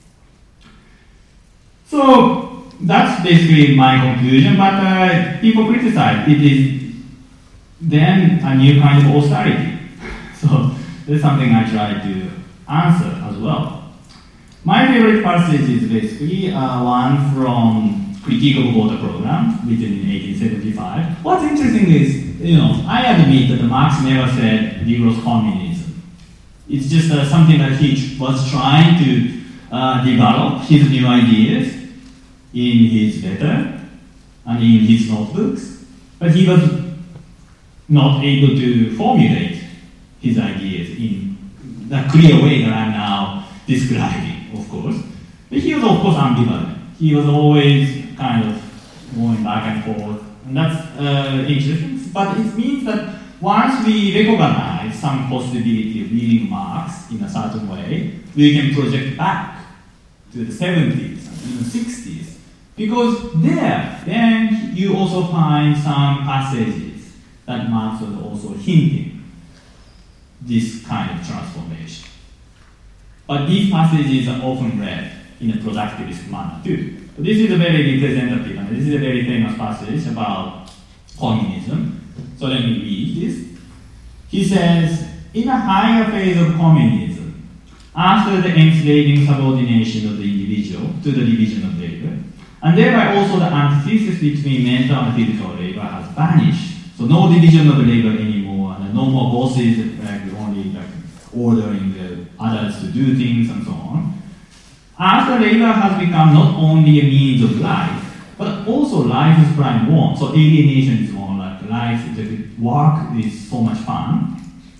So that's basically my conclusion, but people criticize it is then a new kind of austerity. So that's something I try to answer as well. My favorite passage is basically one from Critique of Water Program, written in 1875. What's interesting is, I admit that Marx never said liberal communism. It's just something that he was trying to develop his new ideas in his letter and in his notebooks, but he was not able to formulate his ideas in the clear way that I'm now describing, of course. But he was, of course, ambivalent. He was always kind of going back and forth, and that's interesting. But it means that once we recognize some possibility of reading Marx in a certain way, we can project back to the 70s and even 60s. Because there, then you also find some passages that Marx was also hinting this kind of transformation. But these passages are often read in a productivist manner too. So this is a very representative, and this is a very famous passage about communism. So let me read this. He says, in a higher phase of communism, after the enslaving subordination of the individual to the division of labor, and thereby also the antithesis between mental and physical labor has vanished. So no division of labor anymore, and no more bosses only ordering the others to do things and so on. After labor has become not only a means of life, but also life's prime want. So alienation is more like life, the work is so much fun.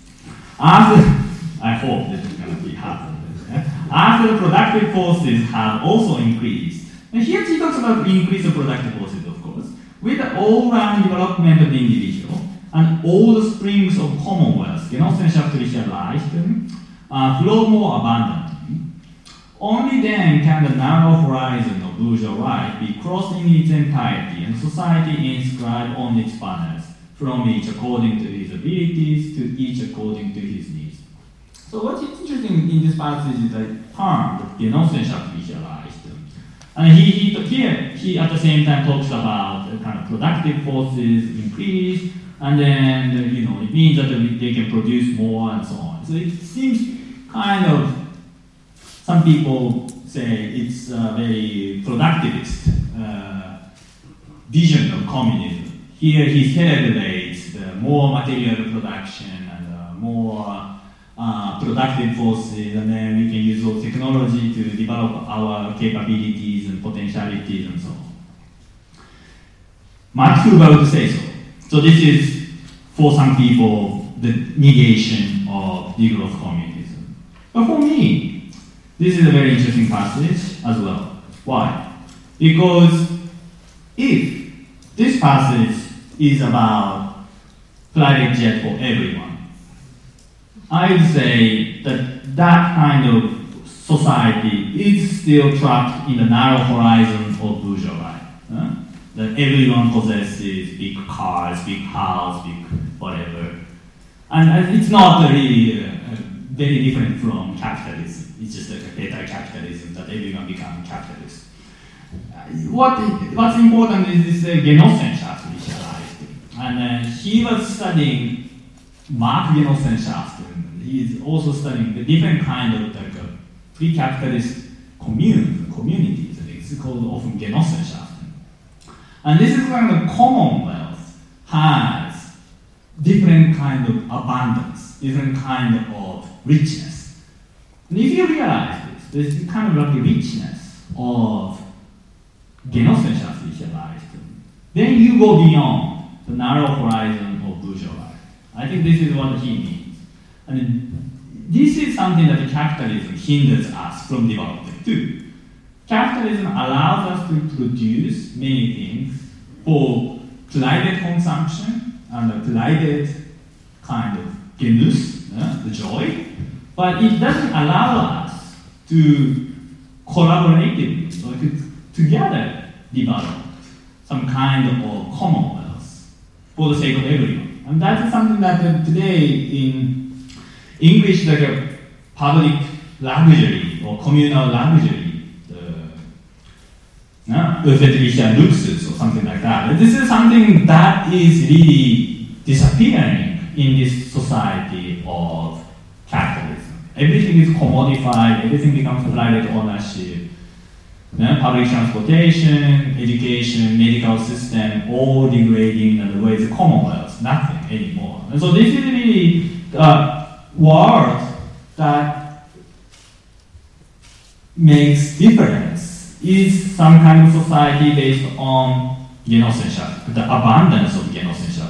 I hope this is going to be happening. After the productive forces have also increased, and here he talks about increase of productive forces, of course, with the all-round development of the individual and all the springs of commonwealth, genossenschaftlicher Reichtum, flow more abundantly. Only then can the narrow horizon of bourgeois right be crossed in its entirety and society inscribed on its banners, from each according to his abilities to each according to his needs. So what's interesting in this passage is the term, genossenschaftlicher Reichtum. And he at the same time talks about kind of productive forces increase, and then it means that they can produce more and so on. So it seems kind of, some people say it's a very productivist vision of communism. Here he celebrates the more material production and more productive forces, and then we can use those technology to develop our capabilities and potentialities and so on. Max Huber would say so. So this is, for some people, the negation of degrowth communism. But for me, this is a very interesting passage as well. Why? Because if this passage is about private jet for everyone, I would say that that kind of society is still trapped in the narrow horizon of bourgeoisie. That everyone possesses big cars, big house, big whatever. And it's not really very different from capitalism. It's just like a better capitalism that everyone becomes capitalist. What's important is this Genossenschaft initialized. And he was studying Marx Genossenschaft. He is also studying the different kind of pre-capitalist communities. It's called often Genossenschaft. And this is kind of commonwealth has different kind of abundance, different kind of richness. And if you realize this, there's kind of like a richness of Genossenschaft, then you go beyond the narrow horizon of bourgeoisie. I think this is what he means. And this is something that capitalism hinders us from developing too. Capitalism allows us to produce many things for private consumption and a private kind of Genuss, the joy, but it doesn't allow us to collaboratively or to together develop some kind of commonwealth for the sake of everyone. And that is something that today in English, like a public luxury or communal luxury, öffentlicher Luxus or something like that. This is something that is really disappearing in this society of capitalism. Everything is commodified, everything becomes private ownership. Public transportation, education, medical system, all degrading and the way it's commonwealth, nothing anymore. And so this is really a world that makes difference. Is some kind of society based on Genossenschaft, the abundance of Genossenschaft.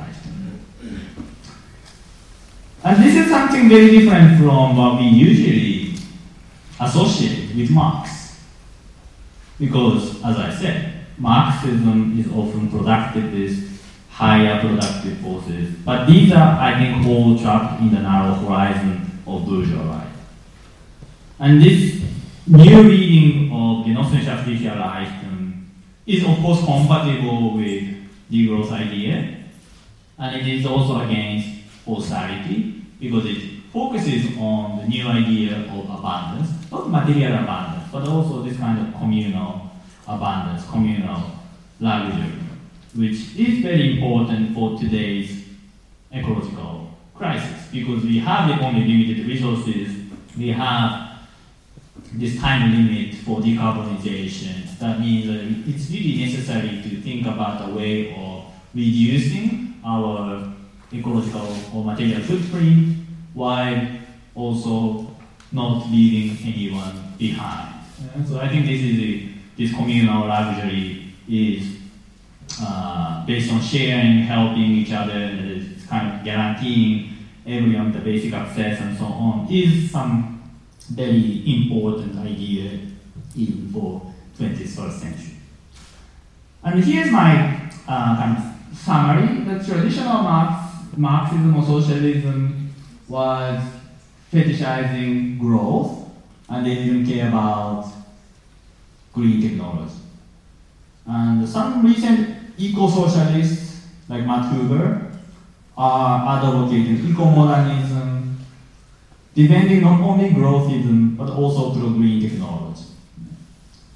And this is something very different from what we usually associate with Marx. Because, as I said, Marxism is often productivist, higher productive forces, but these are, I think, all trapped in the narrow horizon of bourgeoisie. And this new reading of Genossenschaft is, of course, compatible with degrowth idea, and it is also against austerity, because it focuses on the new idea of abundance, not material abundance, but also this kind of communal abundance, communal luxury, which is very important for today's ecological crisis, because we have the only limited resources, we have this time limit for decarbonization. That means that it's really necessary to think about a way of reducing our ecological or material footprint while also not leaving anyone behind. And so I think this communal luxury is based on sharing, helping each other, and it's kind of guaranteeing everyone the basic access and so on, is some very important idea even for 21st century. And here's my kind of summary. The traditional Marxism or socialism was fetishizing growth, and they didn't care about green technology. And some recent eco-socialists, like Max Huber, are advocating eco-modernism, defending not only growthism, but also pro-green technology. And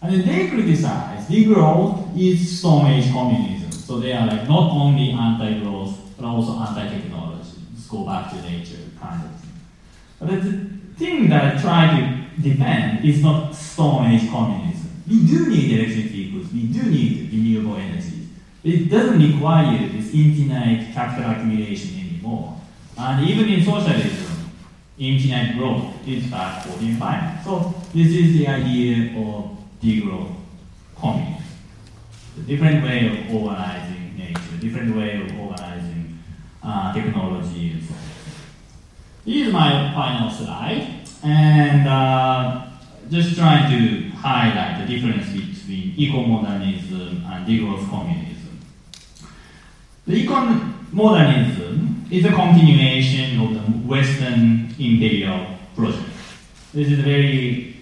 And they criticize degrowth is Stone Age communism. So they are like not only anti-growth, but also anti-technology. Let's go back to nature kind of thing. But the thing that I try to defend is not Stone Age communism. We do need electricity goods, we do need renewable energies. It doesn't require this infinite capital accumulation anymore. And even in socialism, infinite growth is bad for the environment. So this is the idea of degrowth communism. A different way of organizing nature, different way of organizing technology and so on. This is my final slide, and just trying to highlight the difference between eco-modernism and degrowth communism. The eco-modernism is a continuation of the Western imperial project. This is a very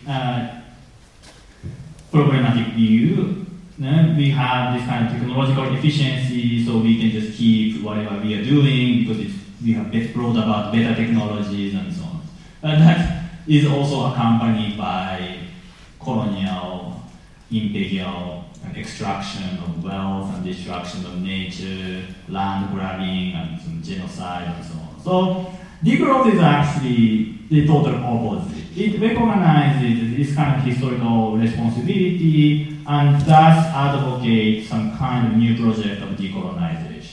problematic view. We have this kind of technological efficiency, so we can just keep whatever we are doing because we have brought about better technologies and so on. But that is also accompanied by colonial, imperial extraction of wealth and destruction of nature, land grabbing and some genocide and so on. So degrowth is actually the total opposite. It recognizes this kind of historical responsibility and thus advocates some kind of new project of decolonization.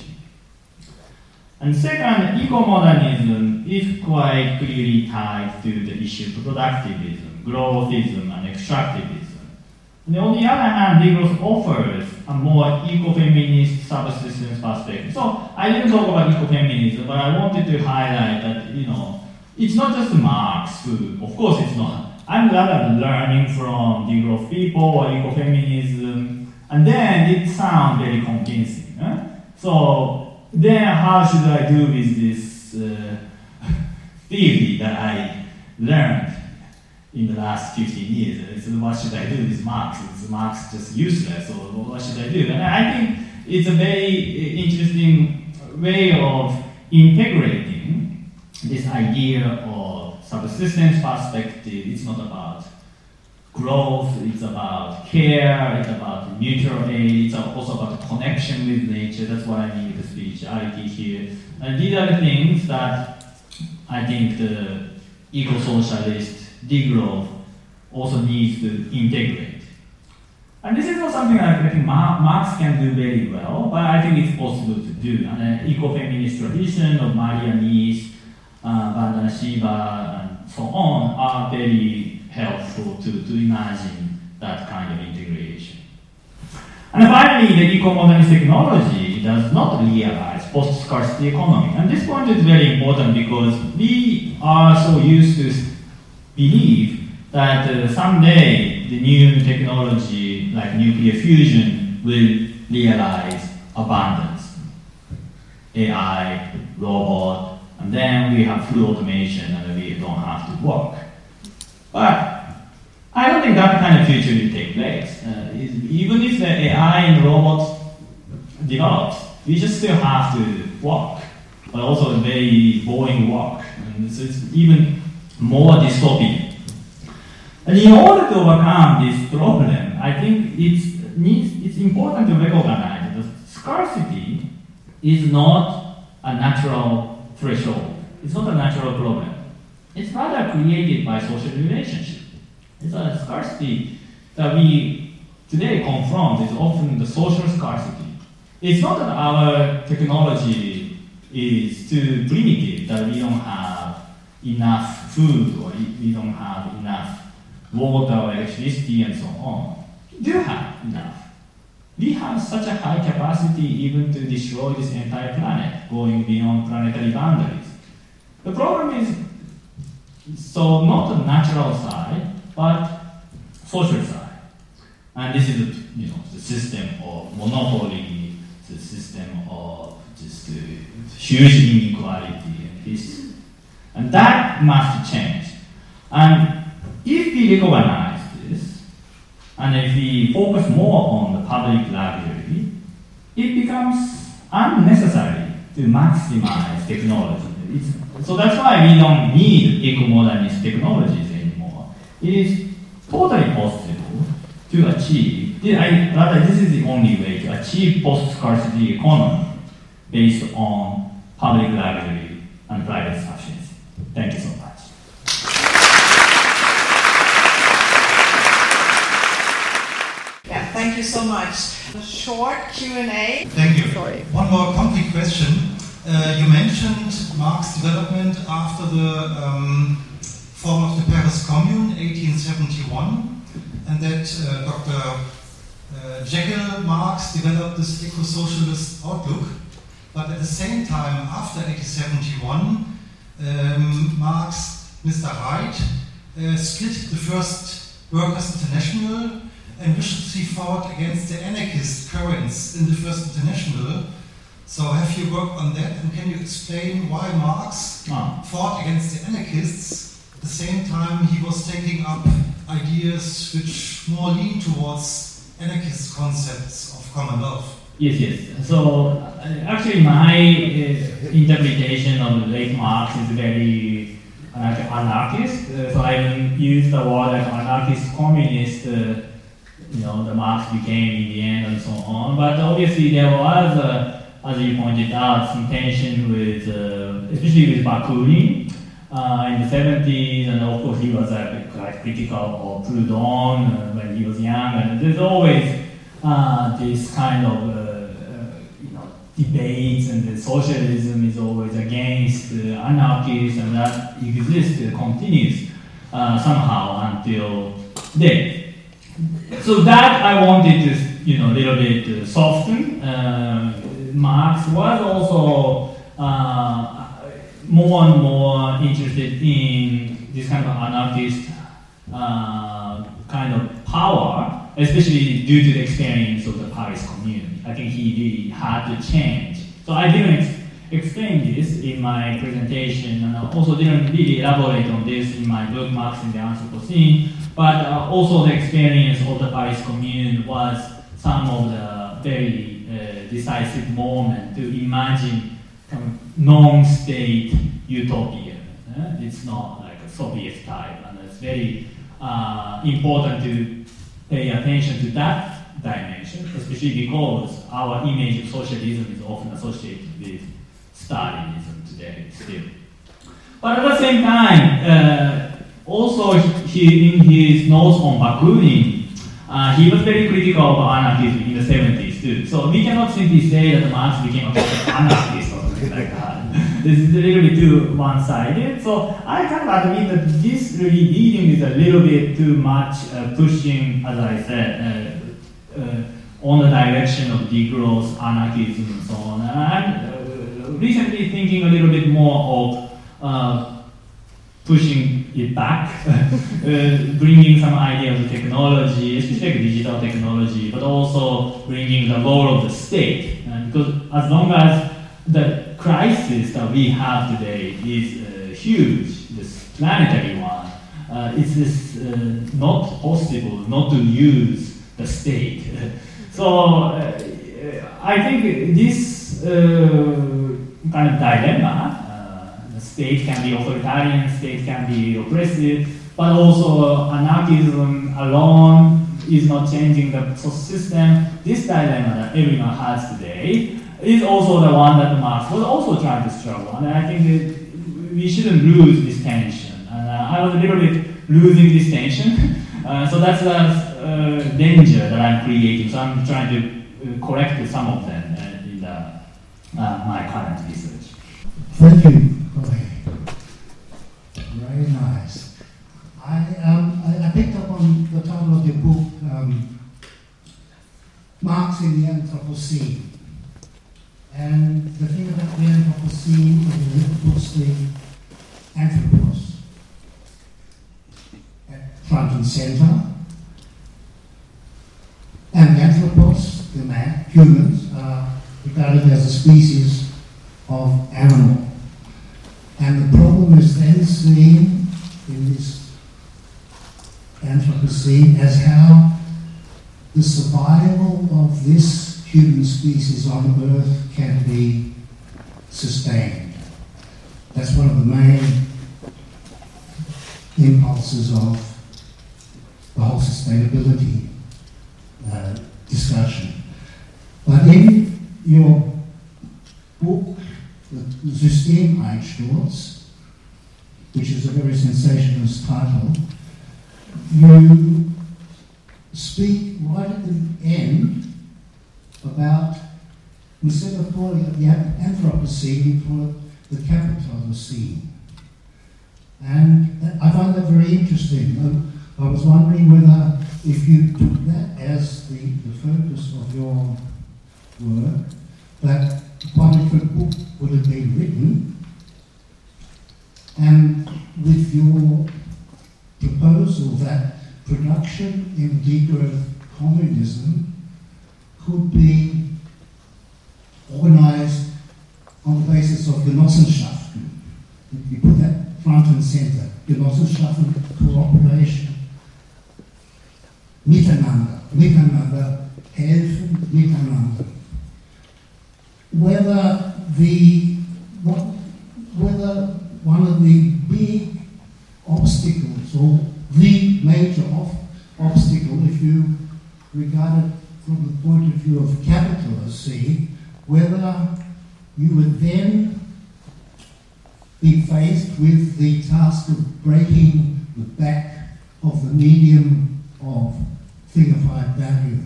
And second, eco-modernism is quite clearly tied to the issue of productivism, growthism, and extractivism. And on the other hand, degrowth offers a more eco-feminist subsistence perspective. So I didn't talk about ecofeminism, but I wanted to highlight that, it's not just Marx who, of course it's not. I'm rather learning from degrowth people or ecofeminism, and then it sounds very convincing. So then how should I do with this theory that I learned in the last 15 years? So what should I do with Marx? Is Marx just useless, or what should I do? And I think it's a very interesting way of integrating this idea of subsistence perspective. It's not about growth, it's about care, it's about mutual aid, it's also about connection with nature. That's what I mean with the spirituality here. And these are the things that I think the eco-socialist degrowth also needs to integrate. And this is not something I think Marx can do very well, but I think it's possible to do. And an eco-feminist tradition of Maria Mies, Vandana Shiva, and so on are very helpful to imagine that kind of integration. And finally, the eco-modernist technology does not realize post-scarcity economy. And this point is very important because we are so used to believe that someday the new technology like nuclear fusion will realize abundance. AI, robot, and then we have full automation and we don't have to work. But I don't think that kind of future will take place. Even if the AI and robots develops, we just still have to work, but also very boring work. And so it's even more dystopian. And in order to overcome this problem, I think it's important to recognize that scarcity is not a natural threshold. It's not a natural problem. It's rather created by social relationship. It's a scarcity that we today confront is often the social scarcity. It's not that our technology is too primitive, that we don't have enough food or we don't have enough water or electricity and so on. We do have enough. We have such a high capacity even to destroy this entire planet, going beyond planetary boundaries. The problem is, so not the natural side, but social side. And this is the system of monopoly, the system of just huge inequality and this. And that must change. And if we recognize this, and if we focus more on the public library, it becomes unnecessary to maximize technology. So that's why we don't need eco-modernist technologies anymore. It is totally possible to achieve, rather this is the only way to achieve post-scarcity economy based on public library and private sufficiency. Thank you so much. Yeah, thank you so much. A short Q&A. Thank you. Sorry. One more complete question. You mentioned Marx's development after the form of the Paris Commune, 1871, and that Dr. Jekyll Marx developed this eco-socialist outlook. But at the same time, after 1871, Marx, Mr. Wright, split the first Workers' International and viciously fought against the anarchist currents in the First International. So have you worked on that, and can you explain why Marx fought against the anarchists at the same time he was taking up ideas which more lean towards anarchist concepts of commonwealth? Yes. So actually my interpretation of late Marx is very anarchist. So I don't use the word like anarchist communist, the Marx became in the end and so on. But obviously there was, as you pointed out, some tension with, especially with Bakunin in the 70s, and of course he was quite critical of Proudhon when he was young, and there's always this kind of debates, and the socialism is always against anarchists, and that exists, continues somehow until today. So that I wanted to, a little bit soften. Marx was also more and more interested in this kind of anarchist kind of power, especially due to the experience of the Paris Commune. I think he really had to change. So I didn't explain this in my presentation, and also didn't really elaborate on this in my book, Marx in the Anthropocene, but also the experience of the Paris Commune was some of the very decisive moment to imagine kind of non-state utopia. It's not like a Soviet type, and it's very important to pay attention to that dimension, especially because our image of socialism is often associated with Stalinism today still. But at the same time, also in his notes on Bakunin, he was very critical of anarchism in the 70s too. So we cannot simply say that Marx became a anarchist or something like that. This is a little bit too one-sided. So I kind of admit that this really reading is a little bit too much pushing, as I said, on the direction of degrowth, anarchism, and so on. And I'm recently thinking a little bit more of pushing it back, bringing some ideas of technology, especially digital technology, but also bringing the role of the state. Because as long as the crisis that we have today is huge, this planetary one, it's just not possible not to use the state. So I think this kind of dilemma, the state can be authoritarian, state can be oppressive, but also anarchism alone is not changing the social system. This dilemma that everyone has today is also the one that Marx was also trying to struggle, and I think that we shouldn't lose this tension. And I was a little bit losing this tension, so that's the danger that I'm creating. So I'm trying to correct some of them in my current research. Thank you. Very nice. I picked up on the title of your book, Marx in the Anthropocene. And the thing about the Anthropocene is it puts the anthropos at front and center. And the anthropos, the man, humans, are regarded as a species of animal. And the problem is then seen in this Anthropocene as how the survival of this human species on Earth can be sustained. That's one of the main impulses of the whole sustainability discussion. But in your book, the Systemeinsturz, which is a very sensationalist title, you speak right at the end about, instead of calling it the Anthropocene, you call it the Capitalocene. And I find that very interesting. I was wondering whether, if you took that as the focus of your work, that quite a different book would have been written, and with your proposal that production in degrowth communism could be organized on the basis of Genossenschaften. You put that front and center. Genossenschaften, cooperation, miteinander, helfen, miteinander. Whether one of the big obstacles, or the major obstacle, if you regard it from the point of view of Capitalocene, whether you would then be faced with the task of breaking the back of the medium of thing-ified value.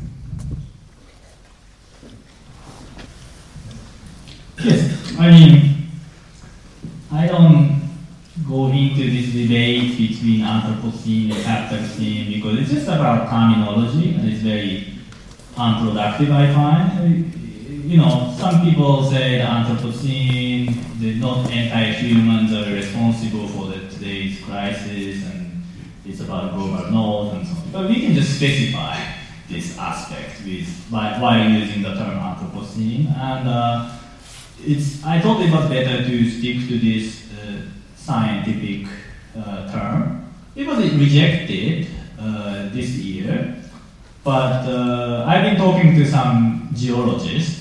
Yes, I mean, I don't go into this debate between Anthropocene and Capitalocene because it's just about terminology and it's very unproductive, I find. You know, some people say the Anthropocene, not entire humans are responsible for today's crisis and it's about global north and so on. But we can just specify this aspect while using the term Anthropocene. And I thought it was better to stick to this scientific term. It was rejected this year, but I've been talking to some geologists,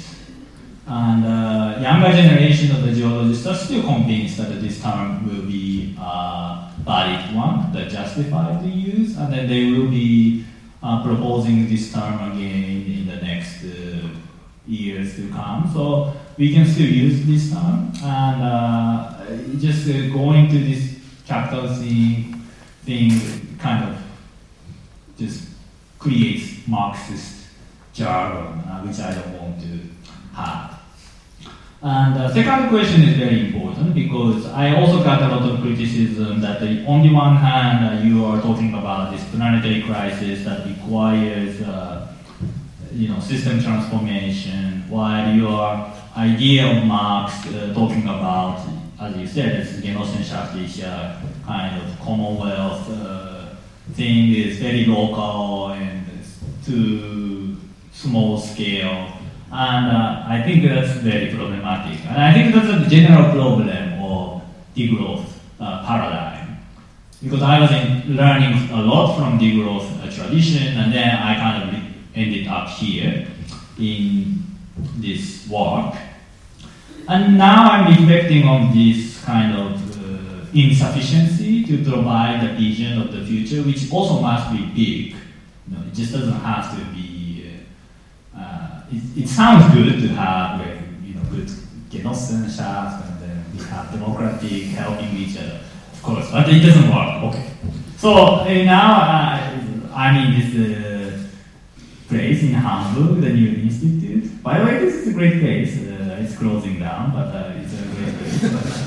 and younger generation of the geologists are still convinced that this term will be a valid one that justified the use, and then they will be proposing this term again in the next years to come. So we can still use this term, and just going to this Capitalocene thing kind of just creates Marxist jargon, which I don't want to have. And the second question is very important because I also got a lot of criticism that on the one hand you are talking about this planetary crisis that requires system transformation, while your idea of Marx talking about, as you said, this genossenschaftliche kind of commonwealth thing is very local and too small scale. And I think that's very problematic. And I think that's a general problem of degrowth paradigm. Because I was learning a lot from degrowth tradition, and then I kind of ended up here in this work. And now I'm reflecting on this kind of insufficiency to provide a vision of the future, which also must be big. It just doesn't have to be. It sounds good to have good Genossenschaft and then we have democratic helping each other, of course, but it doesn't work. Okay. So now I'm in this place in Hamburg, the new institute. By the way, this is a great place. It's closing down, but it's a great place.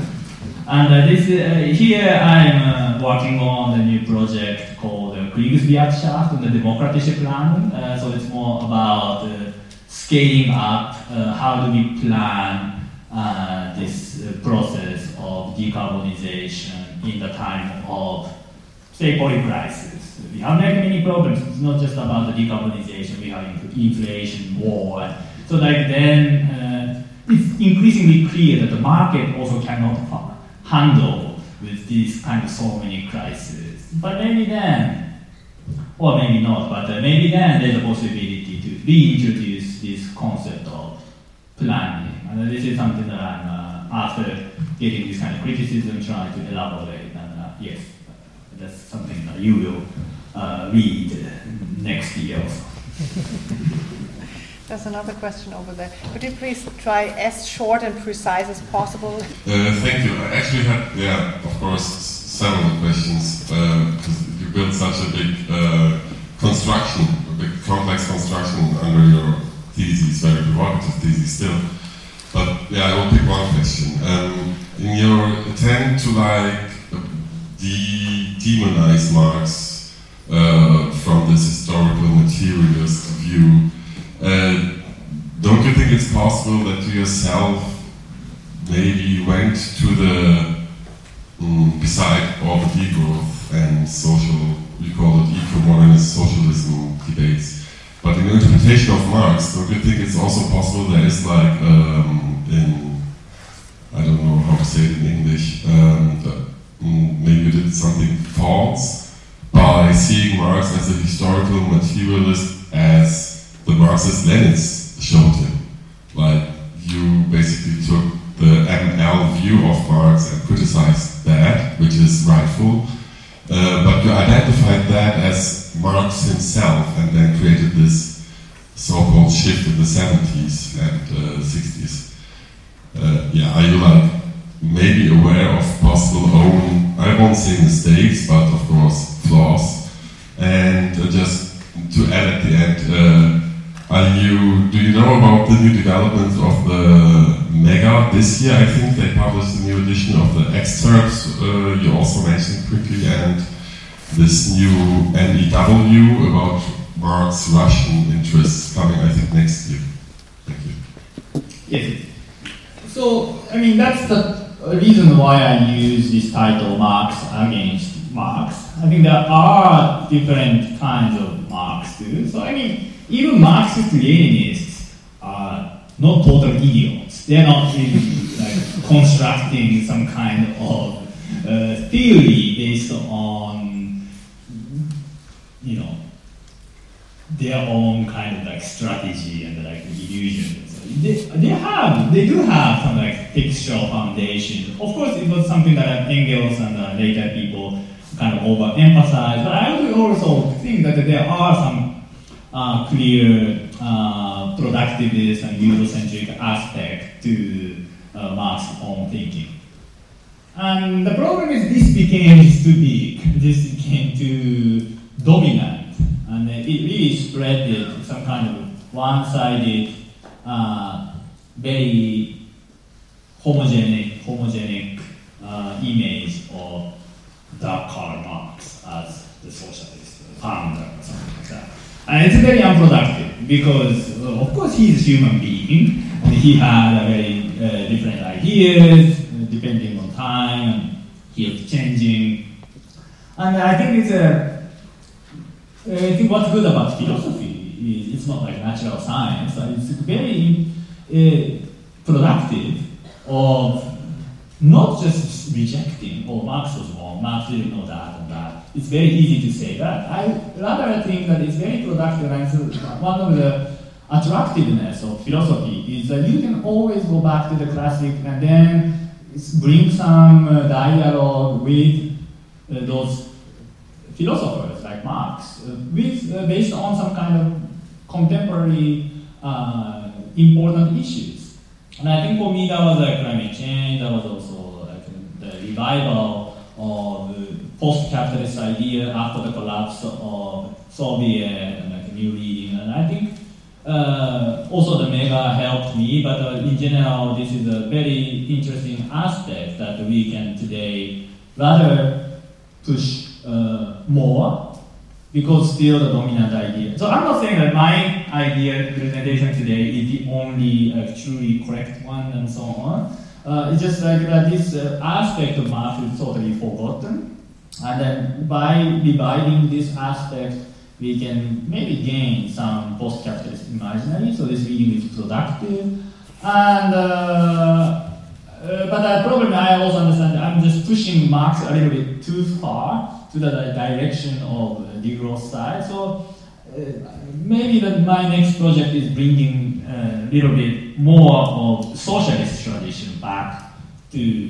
And here I'm working on the new project called Kriegswirtschaft and the Demokratische Planung. So it's more about scaling up, how do we plan this process of decarbonization in the time of, say, polycrisis. We have many problems. It's not just about the decarbonization. We have inflation, war. So then it's increasingly clear that the market also cannot handle with these kind of so many crises. But maybe then, or maybe not, but maybe then there's a possibility to reintroduce this concept of planning. And this is something that I'm, after getting this kind of criticism, trying to elaborate. And yes, that's something that you will read next year also. There's another question over there. Could you please try as short and precise as possible? Thank you. I actually had, of course, several questions, because you built such a big construction, a big complex construction under your thesis, very provocative thesis still. But I will pick one question. In your attempt to demonize Marx from this historical materialist view, don't you think it's possible that you yourself maybe went to the beside all the degrowth and social, you call it eco-modernist socialism debates, but in your interpretation of Marx, don't you think it's also possible there is like I don't know how to say it in English, maybe you did something false by seeing Marx as a historical materialist as the Marxist-Leninists showed him. Like, you basically took the ML view of Marx and criticized that, which is rightful, but you identified that as Marx himself and then created this so-called shift in the 70s and 60s. Are you like maybe aware of possible own, I won't say mistakes, but of course flaws? And just to add at the end, do you know about the new development of the Mega this year? I think they published a new edition of the excerpts you also mentioned quickly, and this new NEW about Marx's Russian interests coming, I think, next year. Thank you. Yes. So, that's the reason why I use this title, Marx Against Marx. I think there are different kinds of Marx too. So, even Marxist-Leninists are not total idiots. They're not really constructing some kind of theory based on, their own kind of strategy and illusions. They do have some textual foundation. Of course, it was something that Engels and later people kind of overemphasized. But I also think that there are some clear productivist and Eurocentric aspect to Marx's own thinking. And the problem is this became too big, this became too dominant, and it really spread some kind of one-sided, very homogenic image of dark Karl Marx as the socialist founder or something like that. And it's very unproductive because, of course, he's a human being and he had very different ideas depending on time, and he was changing. And I think I think what's good about philosophy is it's not like natural science, but it's very productive of not just rejecting, Marx was wrong, Marx didn't know that and that. It's very easy to say that. I rather think that it's very productive, and one of the attractiveness of philosophy is that you can always go back to the classic and then bring some dialogue with those philosophers like Marx, based on some kind of contemporary important issues. And I think for me that was climate change, that was also the revival of post-capitalist idea after the collapse of Soviet and new reading. And I think also the Mega helped me, but in general this is a very interesting aspect that we can today rather push more, because still the dominant idea. So I'm not saying that my idea presentation today is the only truly correct one and so on. It's just that this aspect of Marx is totally forgotten. And then by reviving this aspect, we can maybe gain some post-capitalist imaginary, so this reading is productive. And but the problem, I also understand that I'm just pushing Marx a little bit too far to the direction of the degrowth side. So maybe my next project is bringing a little bit more of socialist tradition back to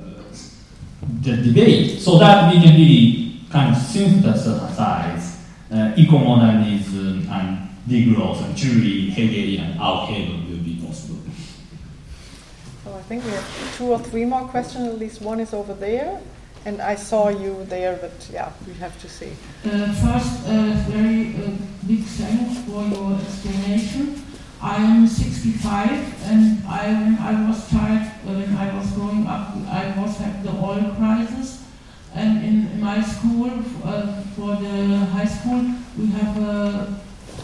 the debate, so that we can really kind of synthesize eco-modernism and degrowth and truly Hegelian Aufhebung will be possible. So I think we have 2 or 3 more questions. At least one is over there, and I saw you there, but yeah, we have to see. First, very big thanks for your explanation. I am 65, and when I was child, when I was growing up, I was at the oil crisis. And in my school, for the high school, we have a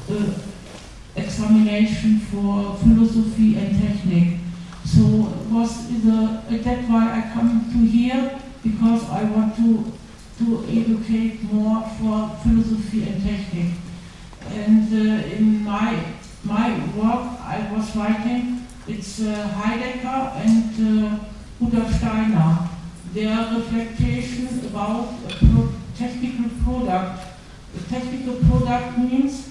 examination for philosophy and technique. So that's why I come to here, because I want to educate more for philosophy and technique. And in my work I was writing, it's Heidegger and Rudolf Steiner. Their reflection about a technical product. A technical product means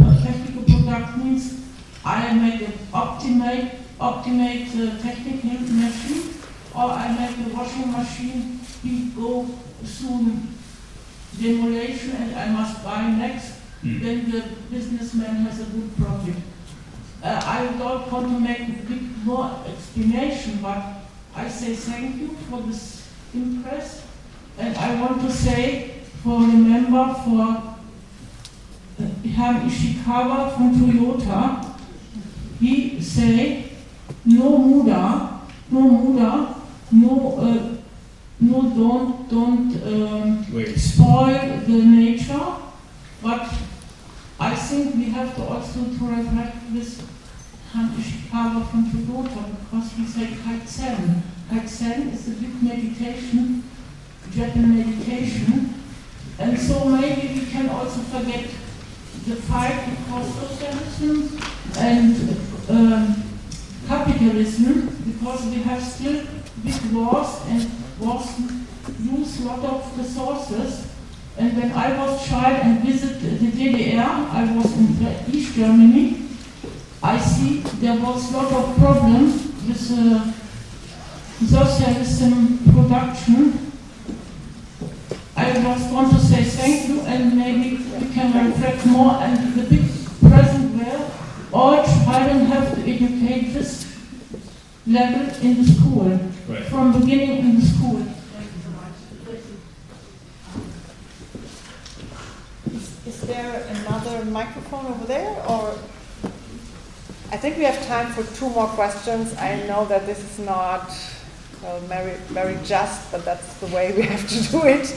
I make an optimate technical machine, or I make a washing machine go soon demolition and I must buy next. Then the businessman has a good profit. I don't want to make a bit more explanation, but I say thank you for this impress, and I want to say remember for Herrn Ishikawa from Toyota. He say no muda, don't spoil the nature, but I think we have to also to reflect with Herrn Ishikawa from Toyota, because he said Kaizen. Kaizen is a big meditation, Japanese meditation, and so maybe we can also forget the fight because socialism and capitalism, because we have still big wars and wars use a lot of resources. And when I was child and visited the DDR, I was in East Germany, I see there was a lot of problems with socialism production. I just want to say thank you, and maybe we can reflect more and the big present where all children have to educate this level in the school, right, from beginning in the school. Is there another microphone over there, or? I think we have time for 2 more questions. I know that this is not very, very just, but that's the way we have to do it.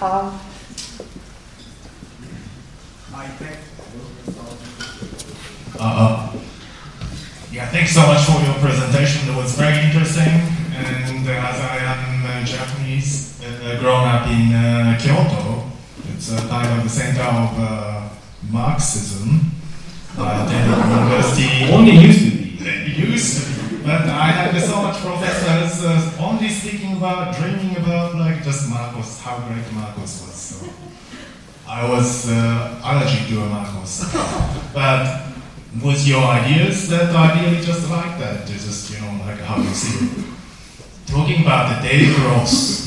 Yeah, thanks so much for your presentation. It was very interesting. And as I am Japanese, grown up in Kyoto, it's kind of the center of Marxism. I attended university. Only used to be. But I had so much professors only speaking about, dreaming about, like, just Marcos, how great Marcos was. So I was allergic to Marcos. But with your ideas, that I really just like that. It's just, like how you see it. Talking about the daily growth.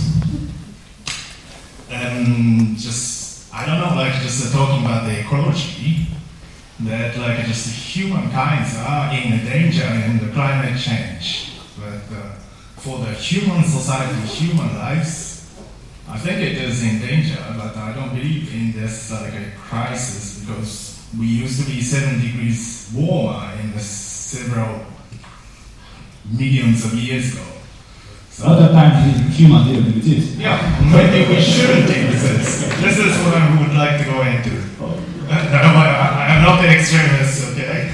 And just, I don't know, like just talking about the ecology. That like just humankind are in danger in the climate change. But for the human society, human lives, I think it is in danger, but I don't believe in this like a crisis, because we used to be 7 degrees warmer in the several millions of years ago. So other times human didn't exist. Yeah, maybe we shouldn't exist. This is what I would like to go into. I'm not the extremist, okay?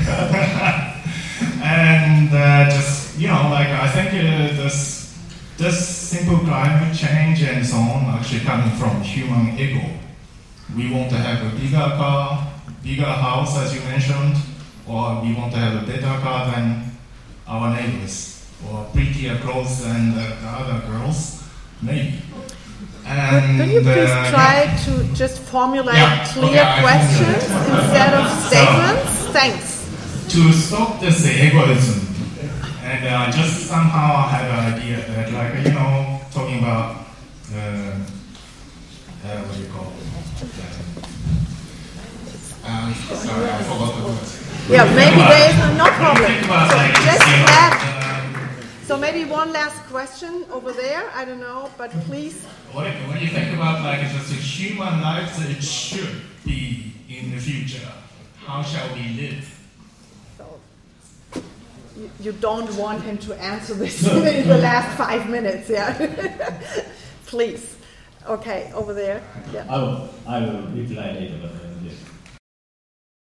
And just, like I think this simple climate change and so on actually coming from human ego. We want to have a bigger car, bigger house as you mentioned, or we want to have a better car than our neighbors, or prettier clothes than the other girls, maybe. Could you please try to just formulate clear questions instead of statements? Thanks. To stop this egoism, and I just somehow had an idea that, like, talking about, what do you call it? Sorry, I forgot the word. Yeah, maybe there is no problem. Think about, So like, just you know, that. So maybe one last question over there. I don't know, but please. When you think about like just a human life that it should be in the future, how shall we live? So you don't want him to answer this in the last 5 minutes, yeah? Please. Okay, over there. Yeah. I will reply later, but yes.